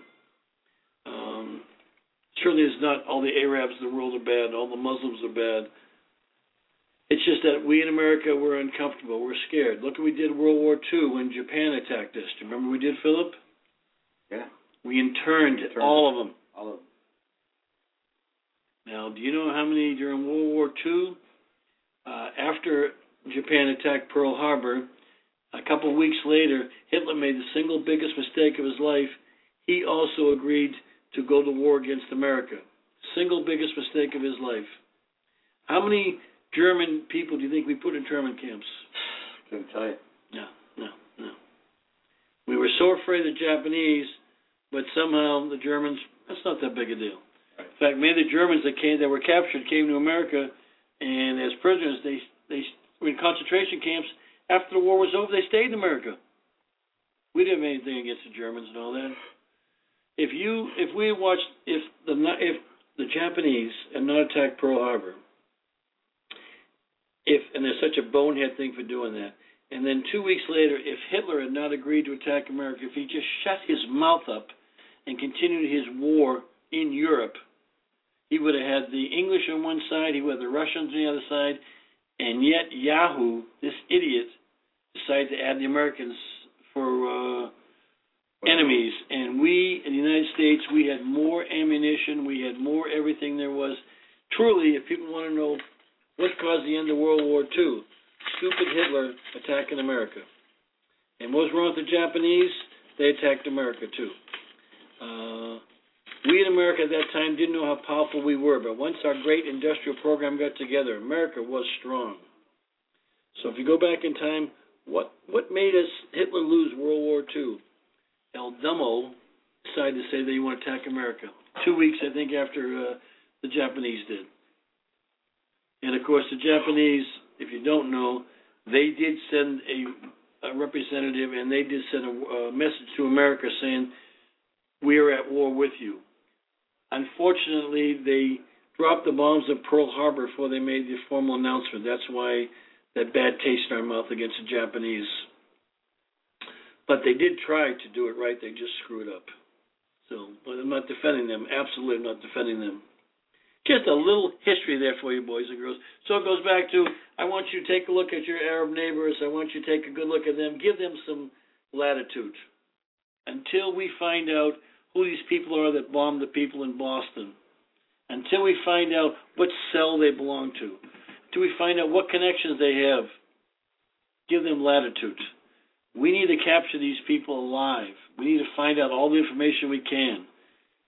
Surely it's not all the Arabs in the world are bad, all the Muslims are bad. It's just that we in America were uncomfortable, we're scared. Look what we did in World War II when Japan attacked us. Do you remember what we did, Philip? Yeah. We interned all of them. All of them. Now, do you know how many during World War II, after Japan attacked Pearl Harbor, a couple of weeks later, Hitler made the single biggest mistake of his life. He also agreed to go to war against America. Single biggest mistake of his life. How many German people do you think we put in internment camps? Couldn't tell you. No. We were so afraid of the Japanese, but somehow the Germans, that's not that big a deal. Right. In fact, many of the Germans that were captured came to America, and as prisoners, they were in concentration camps. After the war was over, they stayed in America. We didn't have anything against the Germans and all that. If the Japanese had not attacked Pearl Harbor, and there's such a bonehead thing for doing that, and then 2 weeks later, if Hitler had not agreed to attack America, if he just shut his mouth up and continued his war in Europe, he would have had the English on one side, he would have the Russians on the other side, and yet Yahoo, this idiot, decided to add the Americans for enemies. And we, in the United States, we had more ammunition, we had more everything there was. Truly, if people want to know what caused the end of World War II, stupid Hitler attacking America. And what was wrong with the Japanese? They attacked America, too. We in America at that time didn't know how powerful we were, but once our great industrial program got together, America was strong. So if you go back in time, what made Hitler lose World War II? El Dummo decided to say that he wanted to attack America. 2 weeks, I think, after the Japanese did. And, of course, the Japanese, if you don't know, they did send a representative, and they did send a message to America saying, we are at war with you. Unfortunately, they dropped the bombs at Pearl Harbor before they made the formal announcement. That's why that bad taste in our mouth against the Japanese. But they did try to do it right. They just screwed up. So, but I'm not defending them. Absolutely not defending them. Just a little history there for you, boys and girls. So it goes back to, I want you to take a look at your Arab neighbors. I want you to take a good look at them. Give them some latitude. Until we find out who these people are that bombed the people in Boston. Until we find out what cell they belong to. Until we find out what connections they have. Give them latitude. We need to capture these people alive. We need to find out all the information we can.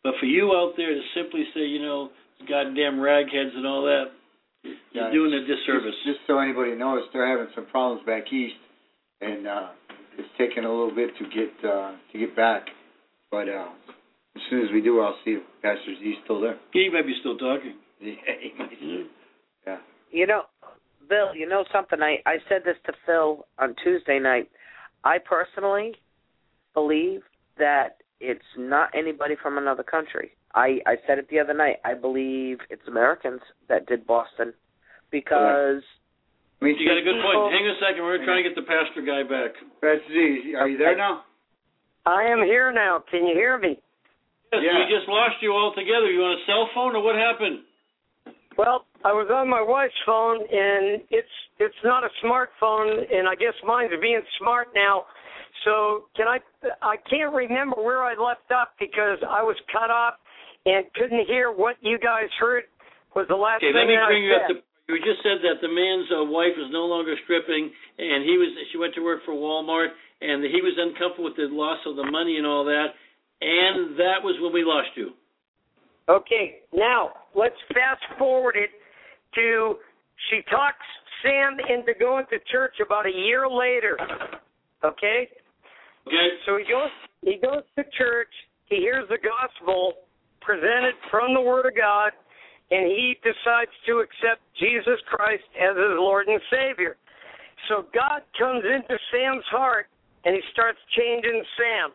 But for you out there to simply say, goddamn ragheads and all that, you're doing a disservice. Just so anybody knows, they're having some problems back east, and it's taking a little bit to get back. But as soon as we do, I'll see if Pastor Z's still there. He might be still talking. Yeah, he might be. Yeah. Bill, you know something? I said this to Phil on Tuesday night. I personally believe that it's not anybody from another country. I said it the other night. I believe it's Americans that did Boston because... You got a good point. Hang on a second. We're trying to get the pastor guy back. Pastor Z, are you there now? I am here now. Can you hear me? Yes, we just lost you altogether. You on a cell phone or what happened? Well, I was on my wife's phone, and it's not a smartphone, and I guess mine's being smart now. So I can't remember where I left off because I was cut off and couldn't hear what you guys heard was the last thing let me that bring I you said. up to. You just said that the man's wife is no longer stripping, and she went to work for Walmart, and he was uncomfortable with the loss of the money and all that, and that was when we lost you. Okay, now let's fast forward it to she talks Sam into going to church about a year later. Okay? Okay. So he goes to church, he hears the gospel presented from the Word of God, and he decides to accept Jesus Christ as his Lord and Savior. So God comes into Sam's heart, and he starts changing Sam.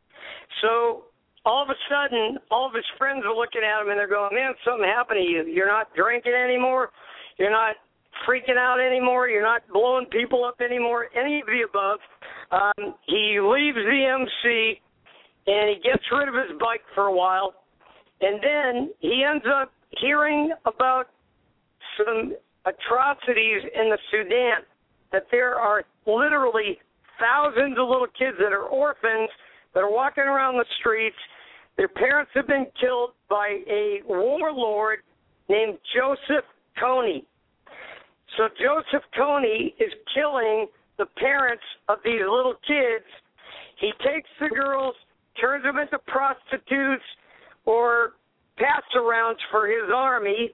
So all of a sudden, all of his friends are looking at him, and they're going, man, something happened to you. You're not drinking anymore. You're not freaking out anymore. You're not blowing people up anymore, any of the above. He leaves the MC, and he gets rid of his bike for a while, and then he ends up hearing about some atrocities in the Sudan, that there are literally thousands of little kids that are orphans that are walking around the streets. Their parents have been killed by a warlord named Joseph Kony. So Joseph Kony is killing the parents of these little kids. He takes the girls, turns them into prostitutes or pass-arounds for his army,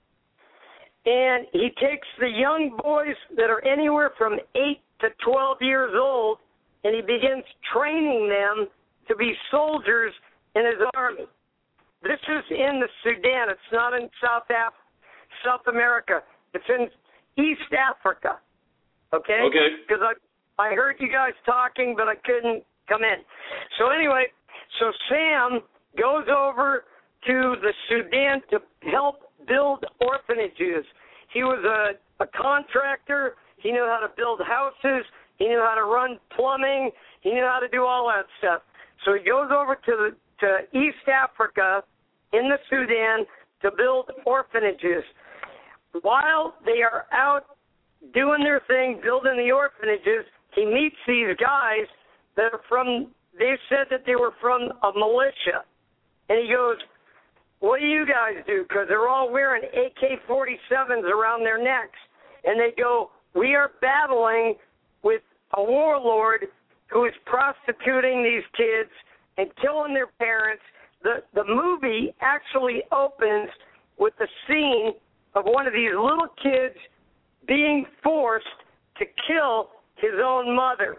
and he takes the young boys that are anywhere from 8 to 12 years old, and he begins training them to be soldiers in his army. This is in the Sudan. It's not in South America. It's in East Africa. Okay? Okay. Because I heard you guys talking, but I couldn't come in. So anyway, so Sam goes over to the Sudan to help build orphanages. He was a contractor. He knew how to build houses. He knew how to run plumbing. He knew how to do all that stuff. So he goes over to East Africa in the Sudan to build orphanages. While they are out doing their thing, building the orphanages, he meets these guys that are they said that they were from a militia. And he goes, what do you guys do? Because they're all wearing AK-47s around their necks. And they go, we are battling with a warlord who is prostituting these kids and killing their parents. The movie actually opens with the scene of one of these little kids being forced to kill his own mother.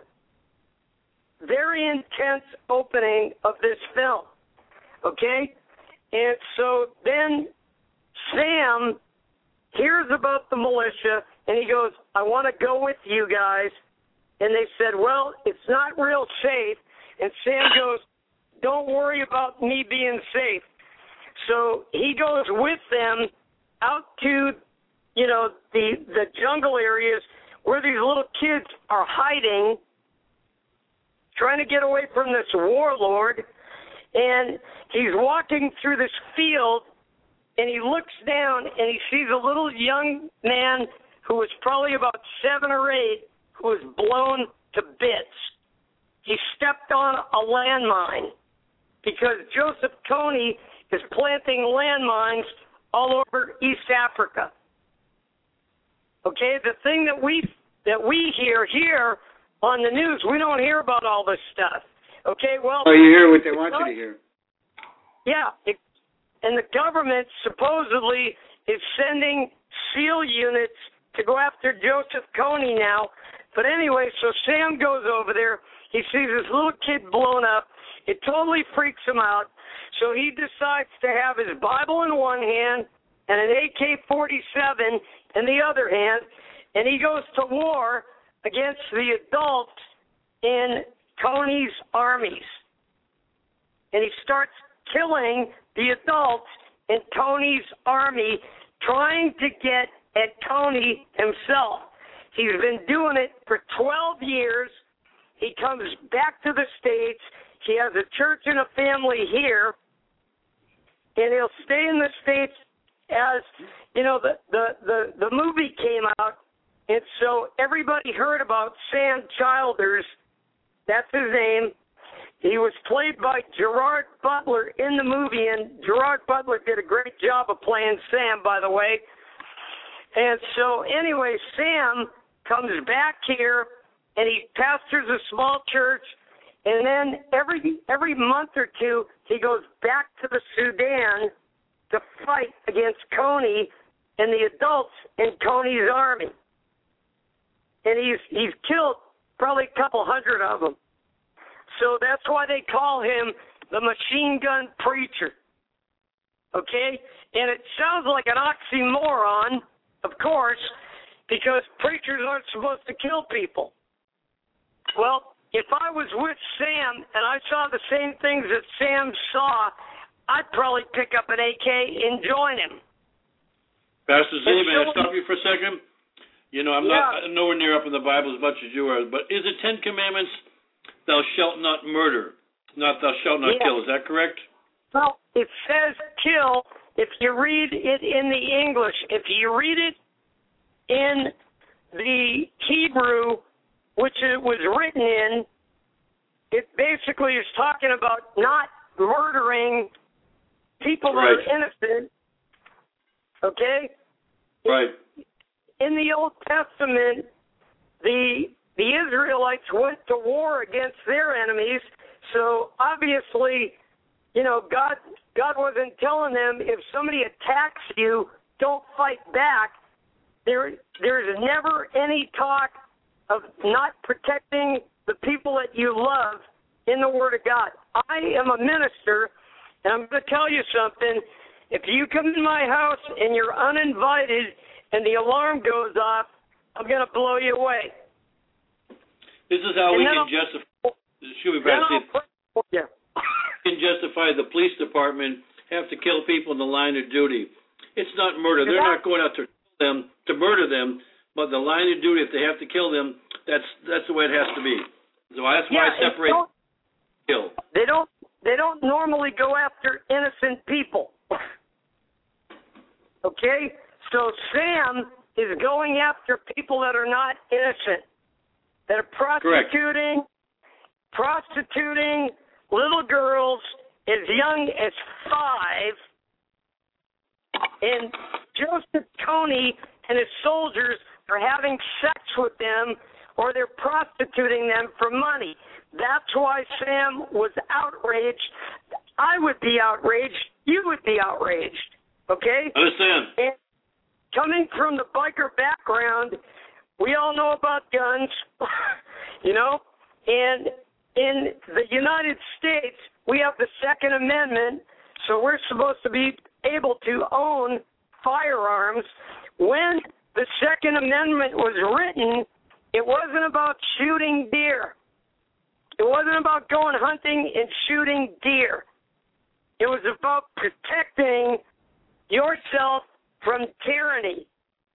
Very intense opening of this film. Okay? And so then Sam hears about the militia, and he goes, I want to go with you guys. And they said, well, it's not real safe. And Sam goes, don't worry about me being safe. So he goes with them out to, the jungle areas where these little kids are hiding, trying to get away from this warlord. And he's walking through this field, and he looks down, and he sees a little young man who was probably about 7 or 8, who was blown to bits. He stepped on a landmine because Joseph Kony is planting landmines all over East Africa. Okay, the thing that we hear here on the news, we don't hear about all this stuff. Okay, well... Oh, you hear what they want you to hear. And the government supposedly is sending SEAL units to go after Joseph Kony now. But anyway, so Sam goes over there. He sees this little kid blown up. It totally freaks him out. So he decides to have his Bible in one hand and an AK-47 in the other hand, and he goes to war against the adults in Kony's armies. And he starts killing the adults in Kony's army, trying to get at Kony himself. He's been doing it for 12 years. He comes back to the States. He has a church and a family here, and he'll stay in the States. As you know, the movie came out, and so everybody heard about Sam Childers. That's his name. He was played by Gerard Butler in the movie, and Gerard Butler did a great job of playing Sam, by the way. And so anyway, Sam comes back here, and he pastors a small church, and then every month or two, he goes back to the Sudan to fight against Kony and the adults in Kony's army. And he's killed probably a couple hundred of them. So that's why they call him the machine gun preacher. Okay? And it sounds like an oxymoron, of course, because preachers aren't supposed to kill people. Well, if I was with Sam and I saw the same things that Sam saw, I'd probably pick up an AK and join him. Pastor Z, may I stop you for a second? You know, I'm not nowhere near up in the Bible as much as you are, but is it 10 Commandments, thou shalt not murder, not thou shalt not kill? Is that correct? Well, it says kill if you read it in the English. If you read it in the Hebrew, which it was written in, it basically is talking about not murdering people that are innocent. Okay? Right. In the Old Testament, the Israelites went to war against their enemies, so obviously, you know, God wasn't telling them if somebody attacks you, don't fight back. There's never any talk of not protecting the people that you love in the Word of God. I am a minister, and I'm going to tell you something. If you come in my house and you're uninvited and the alarm goes off, I'm going to blow you away. This is how we can justify. Can justify the police department have to kill people in the line of duty. It's not murder. They're not going out to them to murder them, but the line of duty, if they have to kill them, that's the way it has to be. So that's why I separate kill. They don't normally go after innocent people. Okay? So Sam is going after people that are not innocent, that are prostituting little girls as young as 5, and Joseph Kony and his soldiers are having sex with them, or they're prostituting them for money. That's why Sam was outraged. I would be outraged. You would be outraged. Okay? Understand. And coming from the biker background, we all know about guns, you know, and in the United States, we have the Second Amendment, so we're supposed to be able to own firearms. When the Second Amendment was written, it wasn't about shooting deer. It wasn't about going hunting and shooting deer. It was about protecting yourself from tyranny.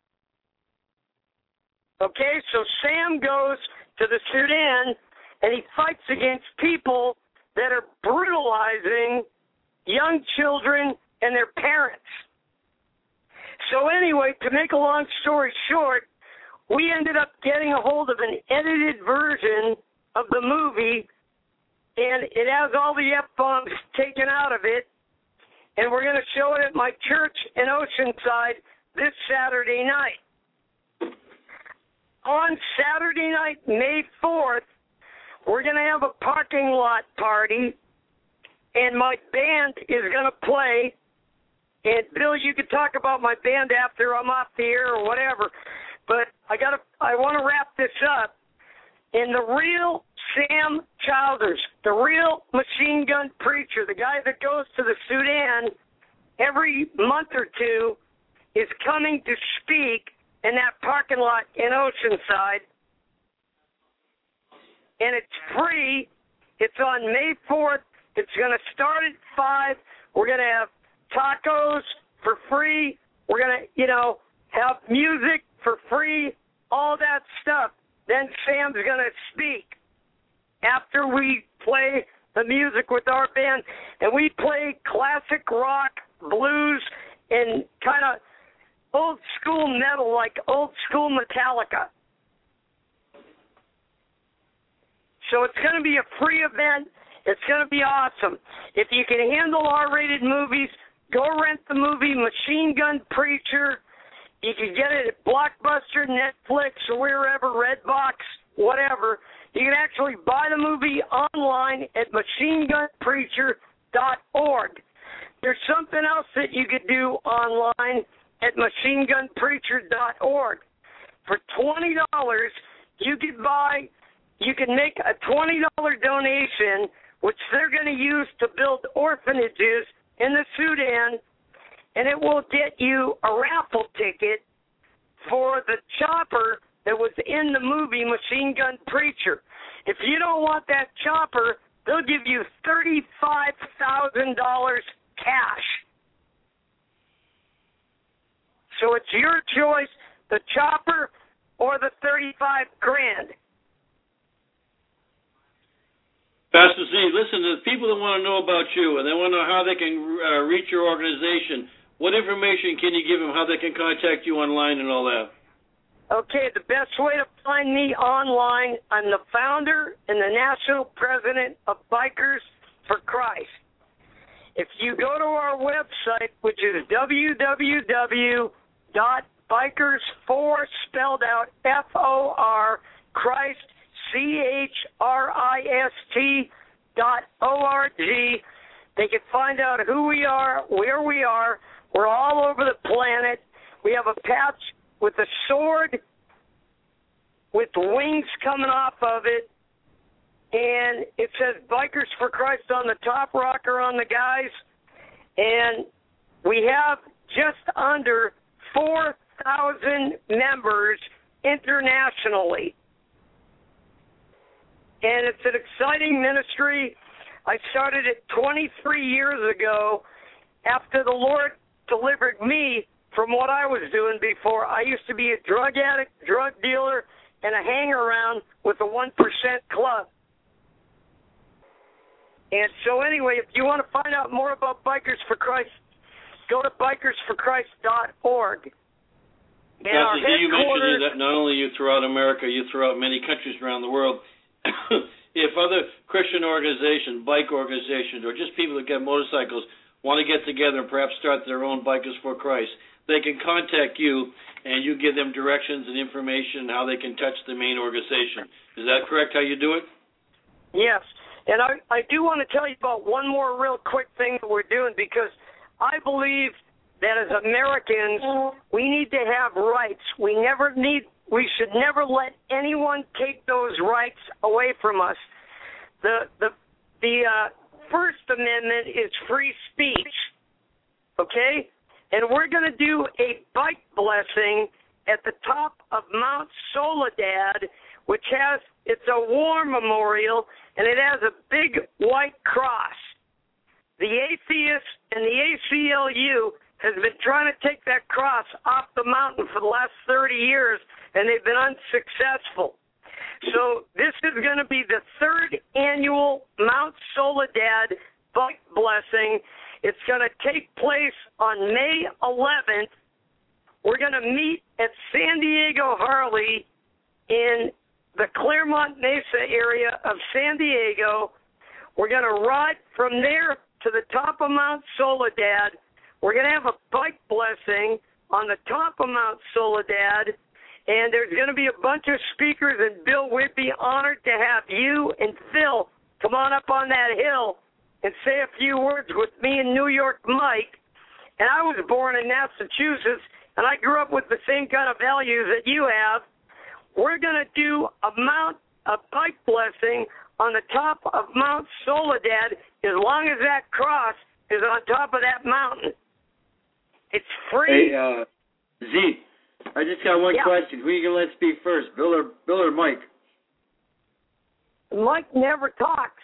Okay, so Sam goes to the Sudan and he fights against people that are brutalizing young children and their parents. So anyway, to make a long story short, we ended up getting a hold of an edited version of the movie, and it has all the F-bombs taken out of it, and we're going to show it at my church in Oceanside this Saturday night. On Saturday night, May 4th, we're going to have a parking lot party, and my band is going to play. And Bill, you can talk about my band after I'm off the air or whatever. But I want to wrap this up. And the real Sam Childers, the real machine gun preacher, the guy that goes to the Sudan every month or two, is coming to speak in that parking lot in Oceanside. And it's free. It's on May 4th. It's going to start at 5. We're going to have tacos for free. We're going to, have music for free, all that stuff. Then Sam's going to speak after we play the music with our band. And we play classic rock, blues, and kind of old school metal, like old school Metallica. So it's going to be a free event. It's going to be awesome. If you can handle R-rated movies, go rent the movie Machine Gun Preacher. You can get it at Blockbuster, Netflix, or wherever, Redbox, whatever. You can actually buy the movie online at machinegunpreacher.org. There's something else that you could do online at machinegunpreacher.org. For $20, you can make a $20 donation, which they're going to use to build orphanages in the Sudan, and it will get you a raffle ticket for the chopper that was in the movie Machine Gun Preacher. If you don't want that chopper, they'll give you $35,000 cash. So it's your choice, the chopper or the $35,000. Pastor Z, listen, to the people that want to know about you and they want to know how they can reach your organization, what information can you give them, how they can contact you online and all that? Okay, the best way to find me online, I'm the founder and the national president of Bikers for Christ. If you go to our website, which is www.bikers4, spelled out F-O-R, Christ, CHRIST.org. They can find out who we are, where we are. We're all over the planet. We have a patch with a sword with wings coming off of it, and it says Bikers for Christ on the top rocker on the guys. And we have just under 4,000 members internationally. And it's an exciting ministry. I started it 23 years ago after the Lord delivered me from what I was doing before. I used to be a drug addict, drug dealer, and a hanger-around with the 1% Club. And so anyway, if you want to find out more about Bikers for Christ, go to bikersforchrist.org. Pastor Z, you mentioned that not only you throughout America, you throughout many countries around the world. If other Christian organizations, bike organizations, or just people that get motorcycles want to get together and perhaps start their own Bikers for Christ, they can contact you and you give them directions and information how they can touch the main organization. Is that correct, how you do it? Yes. And I do want to tell you about one more real quick thing that we're doing, because I believe that as Americans, we need to have rights. We should never let anyone take those rights away from us. The First Amendment is free speech, okay? And we're going to do a bike blessing at the top of Mount Soledad, which it's a war memorial, and it has a big white cross. The atheists and the ACLU has been trying to take that cross off the mountain for the last 30 years, and they've been unsuccessful. So this is going to be the third annual Mount Soledad bike blessing. It's going to take place on May 11th. We're going to meet at San Diego Harley in the Claremont Mesa area of San Diego. We're going to ride from there to the top of Mount Soledad. We're going to have a bike blessing on the top of Mount Soledad, and there's going to be a bunch of speakers, and Bill, we'd be honored to have you and Phil come on up on that hill and say a few words with me and New York Mike. And I was born in Massachusetts, and I grew up with the same kind of values that you have. We're going to do a bike blessing on the top of Mount Soledad as long as that cross is on top of that mountain. It's free. Hey, Z, I just got one question. Who are you going to let speak first, Bill or Mike? Mike never talks.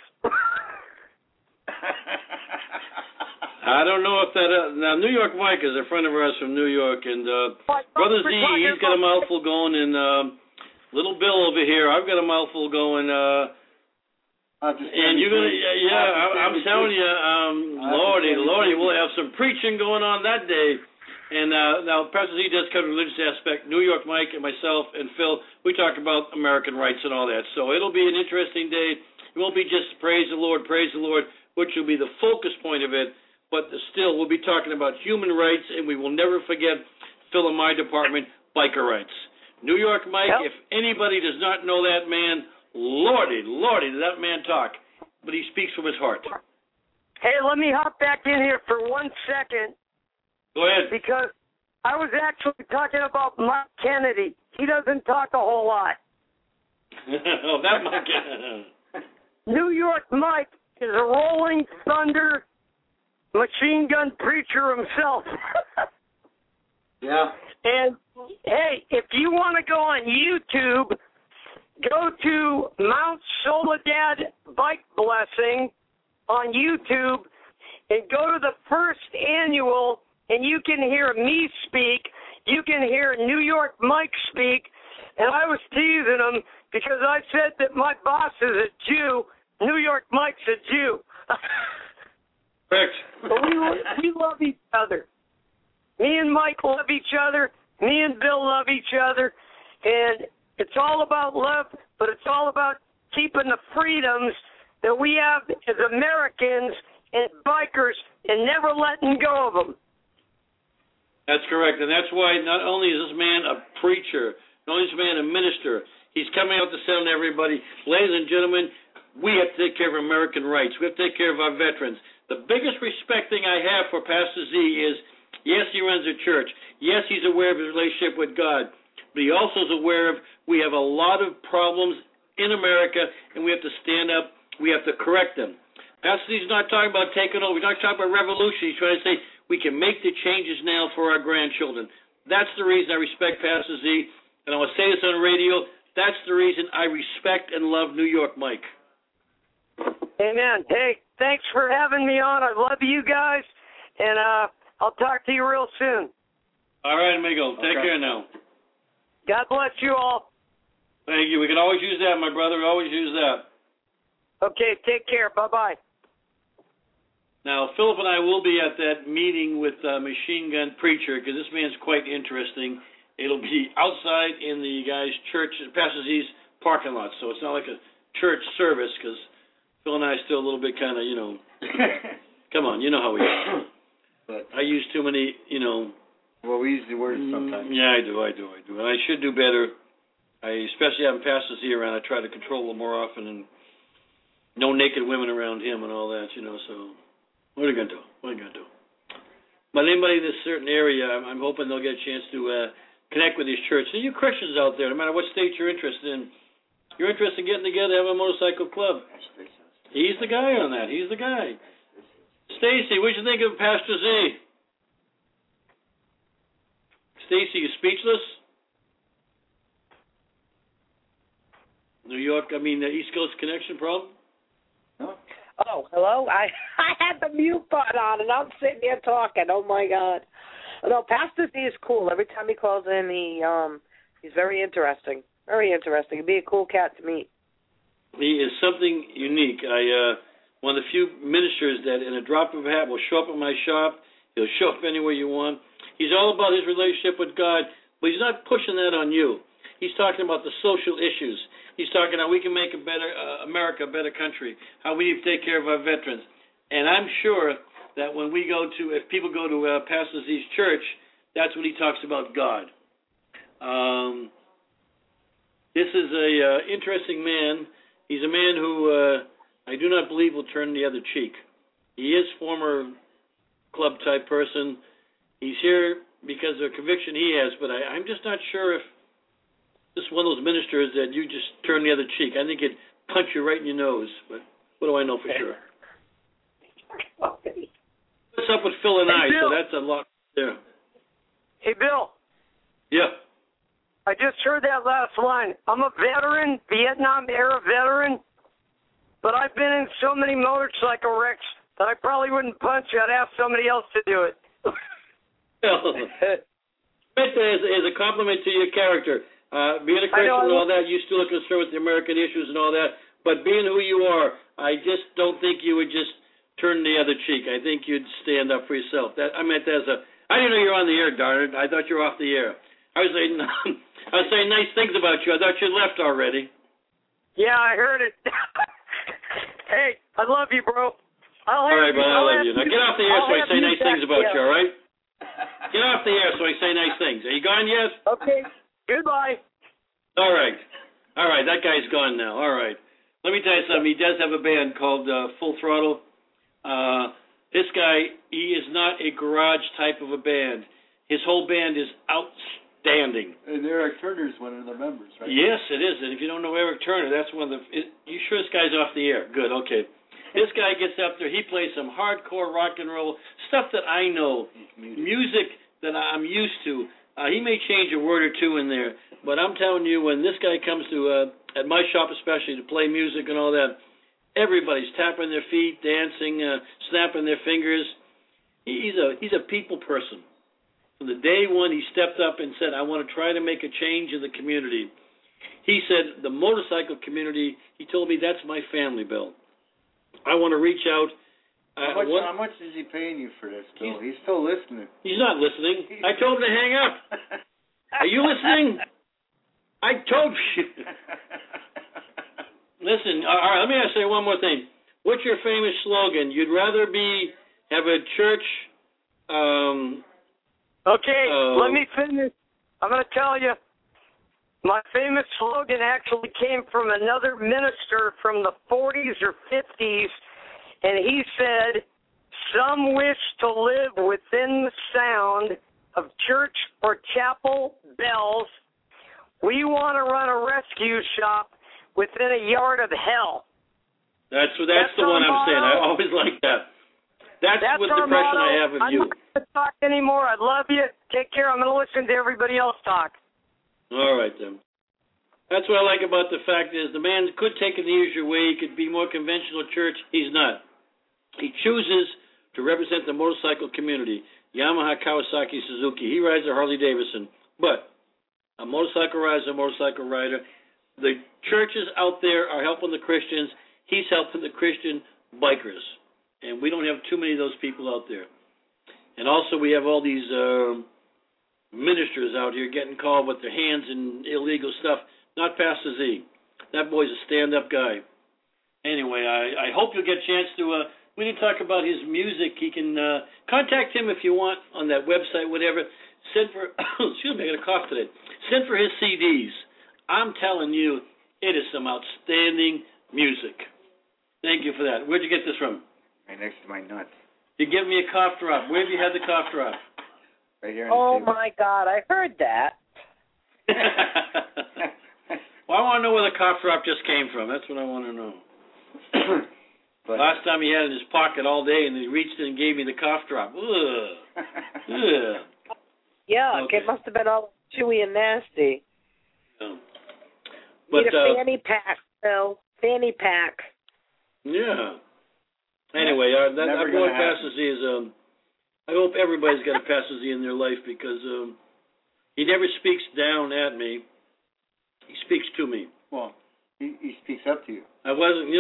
I don't know if that... now, New York Mike is a friend of ours from New York, and Brother Z, he's got a mouthful going, and little Bill over here, I've got a mouthful going, and you're going to... I'm telling you, Lordy, we'll have some preaching going on that day. And now, Pastor Z does cover the religious aspect. New York Mike and myself and Phil, we talk about American rights and all that. So it'll be an interesting day. It won't be just praise the Lord, which will be the focus point of it. But still, we'll be talking about human rights, and we will never forget, Phil in my department, biker rights. New York Mike, if anybody does not know that man, Lordy, does that man talk. But he speaks from his heart. Hey, let me hop back in here for 1 second. Go ahead. Because I was actually talking about Mike Kennedy. He doesn't talk a whole lot. Oh, that Mike Kennedy. New York Mike is a Rolling Thunder machine gun preacher himself. Yeah. And, hey, if you want to go on YouTube, go to Mount Soledad Bike Blessing on YouTube and go to the first annual, and you can hear me speak. You can hear New York Mike speak. And I was teasing him because I said that my boss is a Jew. New York Mike's a Jew. Correct. But we love each other. Me and Mike love each other. Me and Bill love each other. And it's all about love, but it's all about keeping the freedoms that we have as Americans and bikers and never letting go of them. That's correct. And that's why not only is this man a preacher, not only is this man a minister, he's coming out to tell everybody, ladies and gentlemen, we have to take care of American rights. We have to take care of our veterans. The biggest respect thing I have for Pastor Z is, yes, he runs a church. Yes, he's aware of his relationship with God. But he also is aware of we have a lot of problems in America, and we have to stand up. We have to correct them. Pastor Z is not talking about taking over. He's not talking about revolution. He's trying to say we can make the changes now for our grandchildren. That's the reason I respect Pastor Z, and I want to say this on the radio. That's the reason I respect and love New York Mike. Amen. Hey, thanks for having me on. I love you guys, and I'll talk to you real soon. All right, amigo. Take care now. God bless you all. Thank you. We can always use that, my brother. We always use that. Okay, take care. Bye-bye. Now, Philip and I will be at that meeting with Machine Gun Preacher because this man's quite interesting. It'll be outside in the guy's church, Pastor Z's parking lot, so it's not like a church service because Phil and I are still a little bit kind of, come on, you know how we are. But I use too many, Well, we use the words sometimes. Yeah, I do. And I should do better. Especially having Pastor Z around, I try to control him more often and no naked women around him and all that, so what are you going to do? But anybody in this certain area, I'm hoping they'll get a chance to connect with his church. So you Christians out there, no matter what state you're interested in, you're interested in getting together, have a motorcycle club. He's the guy on that. He's the guy. Stacy, what do you think of Pastor Z? Stacy, you speechless? The East Coast connection problem? No. Oh, hello? I had the mute button on, and I'm sitting here talking. Oh, my God. No, Pastor Z is cool. Every time he calls in, he's very interesting. Very interesting. He'd be a cool cat to meet. He is something unique. One of the few ministers that in a drop of a hat will show up at my shop. He'll show up anywhere you want. He's all about his relationship with God, but he's not pushing that on you. He's talking about the social issues. He's talking how we can make America a better country, how we need to take care of our veterans. And I'm sure that if people go to Pastor Z's church, that's when he talks about God. This is a interesting man. He's a man who I do not believe will turn the other cheek. He is former club type person. He's here because of a conviction he has, but I'm just not sure if this is one of those ministers that you just turn the other cheek. I think he'd punch you right in your nose, but what do I know for sure? What's up with Phil and I? Bill. So that's a lot there. Hey, Bill. Yeah. I just heard that last line. I'm a veteran, Vietnam-era veteran, but I've been in so many motorcycle wrecks that I probably wouldn't punch you. I'd ask somebody else to do it. As a compliment to your character, being a Christian and all that, you still are concerned with the American issues and all that, but being who you are, I just don't think you would just turn the other cheek. I think you'd stand up for yourself. I meant as I didn't know you were on the air, darn it. I thought you were off the air. I was saying nice things about you. I thought you left already. Yeah, I heard it. Hey, I love you, bro. All right, bro, I love you. Now get off the air so I say nice things about you, all right? Get off the air so I say nice things. Are you gone yet? Okay. Goodbye. All right, that guy's gone now. All right. Let me tell you something. He does have a band called Full Throttle. This guy, he is not a garage type of a band. His whole band is outstanding. And Eric Turner's one of the members, right? Yes, it is. And if you don't know Eric Turner, that's one of the... You sure this guy's off the air? Good, okay. This guy gets up there. He plays some hardcore rock and roll, stuff that I know, music that I'm used to. He may change a word or two in there, but I'm telling you, when this guy comes to, at my shop especially, to play music and all that, everybody's tapping their feet, dancing, snapping their fingers. He's a people person. From the day one, he stepped up and said, I want to try to make a change in the community. He said, the motorcycle community, he told me, that's my family, Bill. I want to reach out. How much is he paying you for this, Bill? He's still listening. He's not listening. I told him to hang up. Are you listening? I told you. Listen, all right, let me say one more thing. What's your famous slogan? You'd rather have a church... Okay, let me finish. I'm going to tell you. My famous slogan actually came from another minister from the 40s or 50s, and he said, some wish to live within the sound of church or chapel bells. We want to run a rescue shop within a yard of hell. That's the one I'm saying. I always like that. That's what the impression I have of you. I'm not going to talk anymore. I love you. Take care. I'm going to listen to everybody else talk. All right, then. That's what I like about the fact is the man could take it the easier way. He could be more conventional church. He's not. He chooses to represent the motorcycle community. Yamaha, Kawasaki, Suzuki. He rides a Harley Davidson. But a motorcycle rider is a motorcycle rider. The churches out there are helping the Christians. He's helping the Christian bikers. And we don't have too many of those people out there. And also we have all these ministers out here getting called with their hands in illegal stuff. Not Pastor Z. That boy's a stand-up guy. Anyway, I hope you'll get a chance to... we didn't talk about his music. He can contact him if you want on that website, whatever. Send for... excuse me, I got a cough today. Send for his CDs. I'm telling you, it is some outstanding music. Thank you for that. Where'd you get this from? Right next to my nuts. You give me a cough drop. Where have you had the cough drop? Right here. Oh my God, I heard that. Well, I want to know where the cough drop just came from. That's what I want to know. But last time he had it in his pocket all day, and he reached in and gave me the cough drop. Ugh. Ugh. Yeah, Okay. it must have been all chewy and nasty. Yeah. But, Need a fanny pack, Phil. Fanny pack. Yeah. Anyway, that boy Pastor Z is. I hope everybody's got a Pastor Z in their life because he never speaks down at me. He speaks to me. Well, he speaks up to you. I'm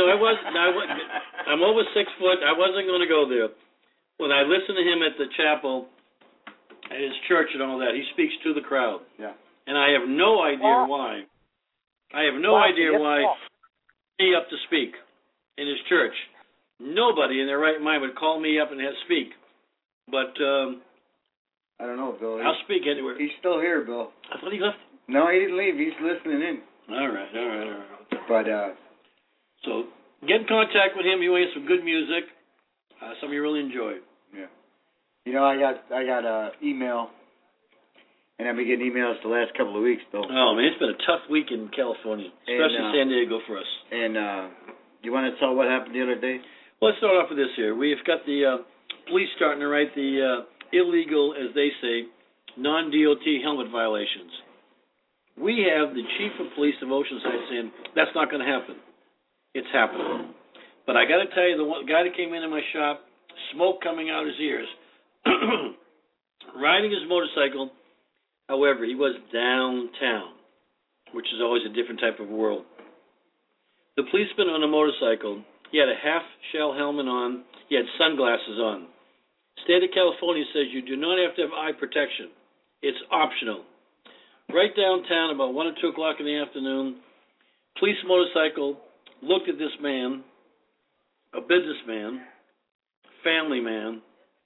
over 6 foot. I wasn't going to go there. When I listen to him at the chapel, at his church and all that, he speaks to the crowd. Yeah. And I have no idea why. I have no idea why he up to speak in his church. Nobody in their right mind would call me up and speak. But I don't know, Bill. I'll speak anywhere. He's still here, Bill. I thought he left. No, he didn't leave. He's listening in. All right. But so get in contact with him. You want some good music. Something you really enjoy. Yeah. You know, I got a email, and I've been getting emails the last couple of weeks, though. Oh, man, it's been a tough week in California, especially San Diego for us. And you want to tell what happened the other day? Well, let's start off with this here. We've got the police starting to write the illegal, as they say, non-DOT helmet violations. We have the chief of police of Oceanside saying that's not going to happen. It's happening. But I got to tell you, the one guy that came into my shop, smoke coming out his ears, riding his motorcycle. However, he was downtown, which is always a different type of world. The policeman on a motorcycle, he had a half-shell helmet on, he had sunglasses on. State of California says you do not have to have eye protection. It's optional. Right downtown, about 1 or 2 o'clock in the afternoon, police motorcycle looked at this man, a businessman, family man.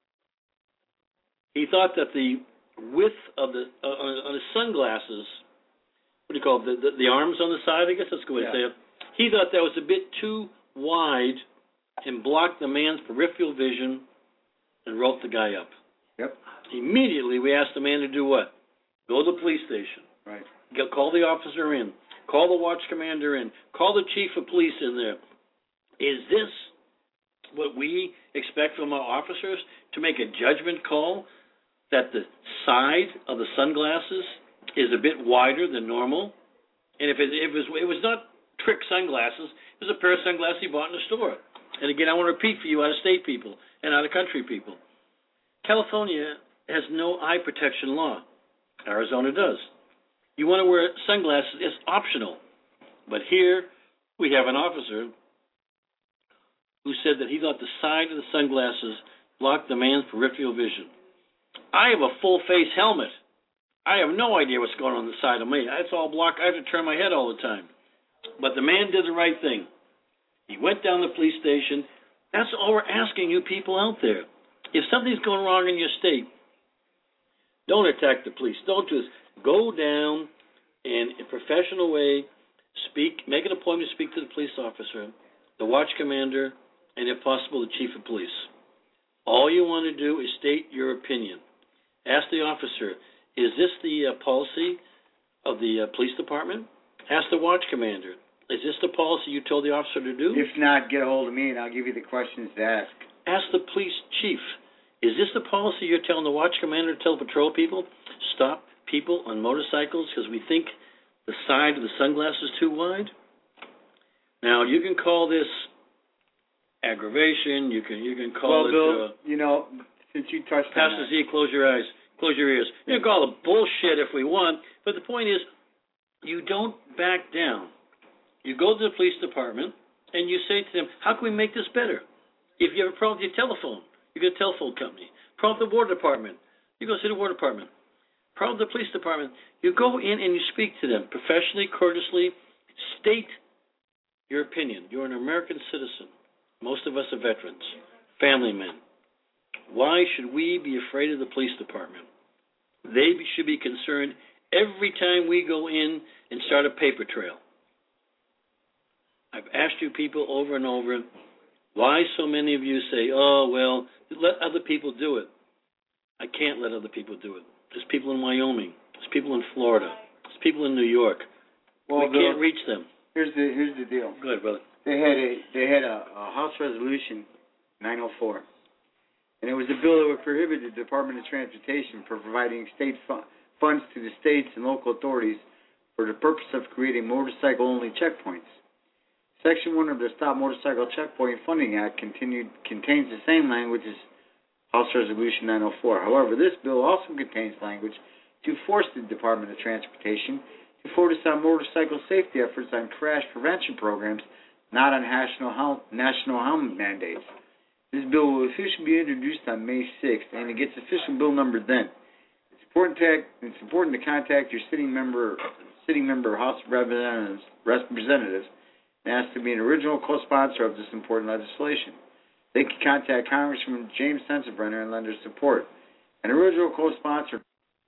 He thought that the width of the on his sunglasses, what do you call it, the arms on the side, I guess that's a good way to say it. He thought that was a bit too wide and blocked the man's peripheral vision and wrote the guy up. Yep. Immediately, we asked the man to do what? Go to the police station. Right. Call the officer in. Call the watch commander in. Call the chief of police in there. Is this what we expect from our officers, to make a judgment call that the side of the sunglasses is a bit wider than normal? And if it was not trick sunglasses, it was a pair of sunglasses he bought in the store. And again, I want to repeat for you out-of-state people and out-of-country people. California has no eye protection law. Arizona does. You want to wear sunglasses, it's optional. But here we have an officer who said that he thought the side of the sunglasses blocked the man's peripheral vision. I have a full-face helmet. I have no idea what's going on the side of me. It's all blocked. I have to turn my head all the time. But the man did the right thing. He went down to the police station. That's all we're asking you people out there. If something's going wrong in your state, don't attack the police. Don't do this. Go down and, in a professional way, make an appointment to speak to the police officer, the watch commander, and, if possible, the chief of police. All you want to do is state your opinion. Ask the officer, is this the policy of the police department? Ask the watch commander, is this the policy you told the officer to do? If not, get a hold of me and I'll give you the questions to ask. Ask the police chief, is this the policy you're telling the watch commander to tell patrol people? Stop people on motorcycles because we think the side of the sunglasses is too wide? Now, you can call this aggravation. You can call it... Bill, since you touched on Pastor Z, close your eyes. Close your ears. You can call it bullshit if we want, but the point is, you don't back down. You go to the police department, and you say to them, how can we make this better? If you have a problem with your telephone, you get a telephone company. Problem with the War Department, you go see the War Department. Problem with the police department, you go in and you speak to them professionally, courteously, state your opinion. You're an American citizen. Most of us are veterans, family men. Why should we be afraid of the police department? They should be concerned every time we go in and start a paper trail. I've asked you people over and over, why so many of you say, oh, well, let other people do it. I can't let other people do it. There's people in Wyoming. There's people in Florida. There's people in New York. We can't reach them. Here's the deal. Go ahead, brother. They had a House Resolution 904, and it was a bill that would prohibit the Department of Transportation from providing state funds to the states and local authorities for the purpose of creating motorcycle-only checkpoints. Section 1 of the Stop Motorcycle Checkpoint Funding Act contains the same language as House Resolution 904. However, this bill also contains language to force the Department of Transportation to focus on motorcycle safety efforts on crash prevention programs, not on national helmet mandates. This bill will officially be introduced on May 6th, and it gets official bill number then. It's important to contact your sitting member House of Representatives and ask to be an original co-sponsor of this important legislation. They can contact Congressman James Sensenbrenner and lend their support. An original co-sponsor